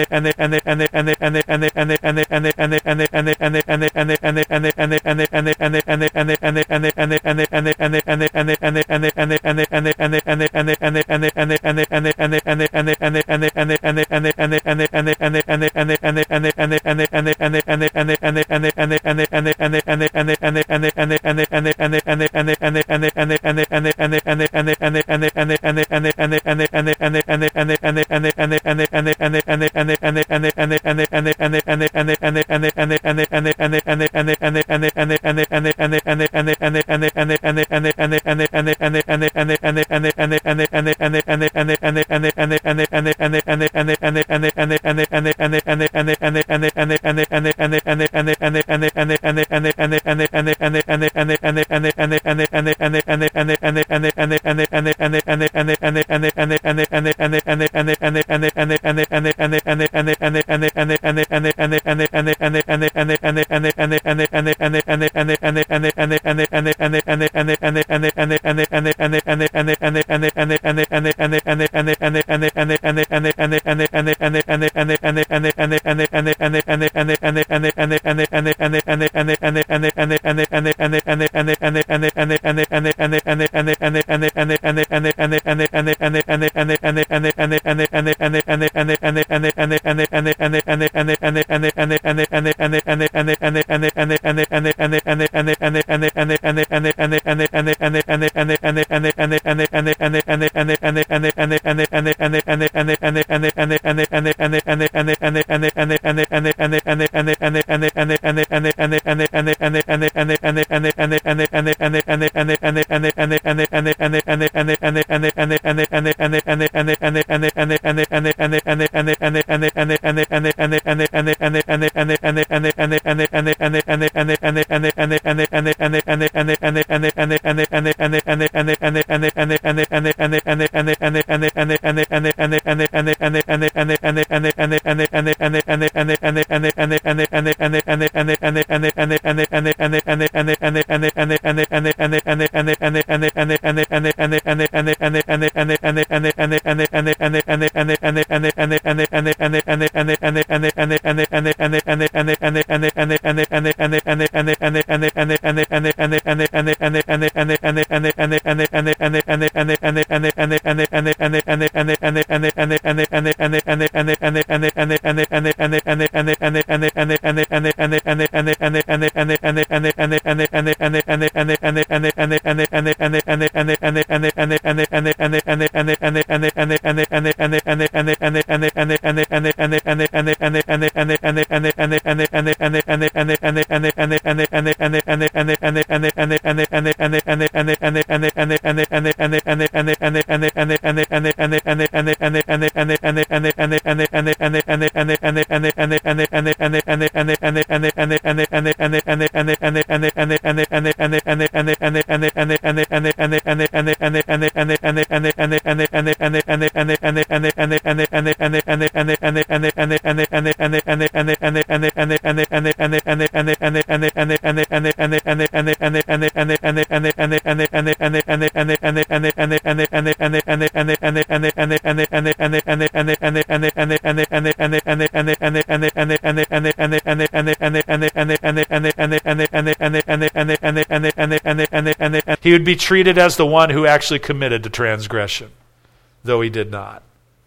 He would be treated as the one who actually committed the transgression, though he did not.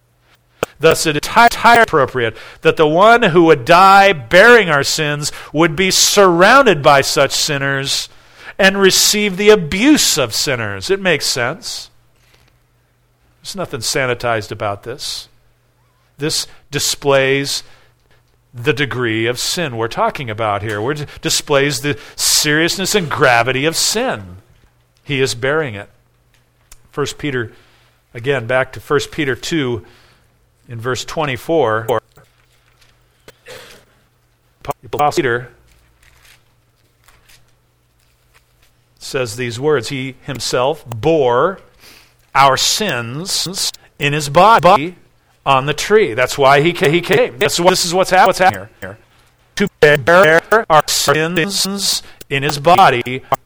Thus, it is entirely appropriate that the one who would die bearing our sins would be surrounded by such sinners and receive the abuse of sinners. It makes sense. There's nothing sanitized about this. This displays the degree of sin we're talking about here. It displays the seriousness and gravity of sin. He is bearing it. 1 Peter, again, back to 1 Peter 2, in verse 24, Apostle Peter says these words, he himself bore our sins in his body on the tree. That's why he came. This is what's happening here. To bear our sins in his body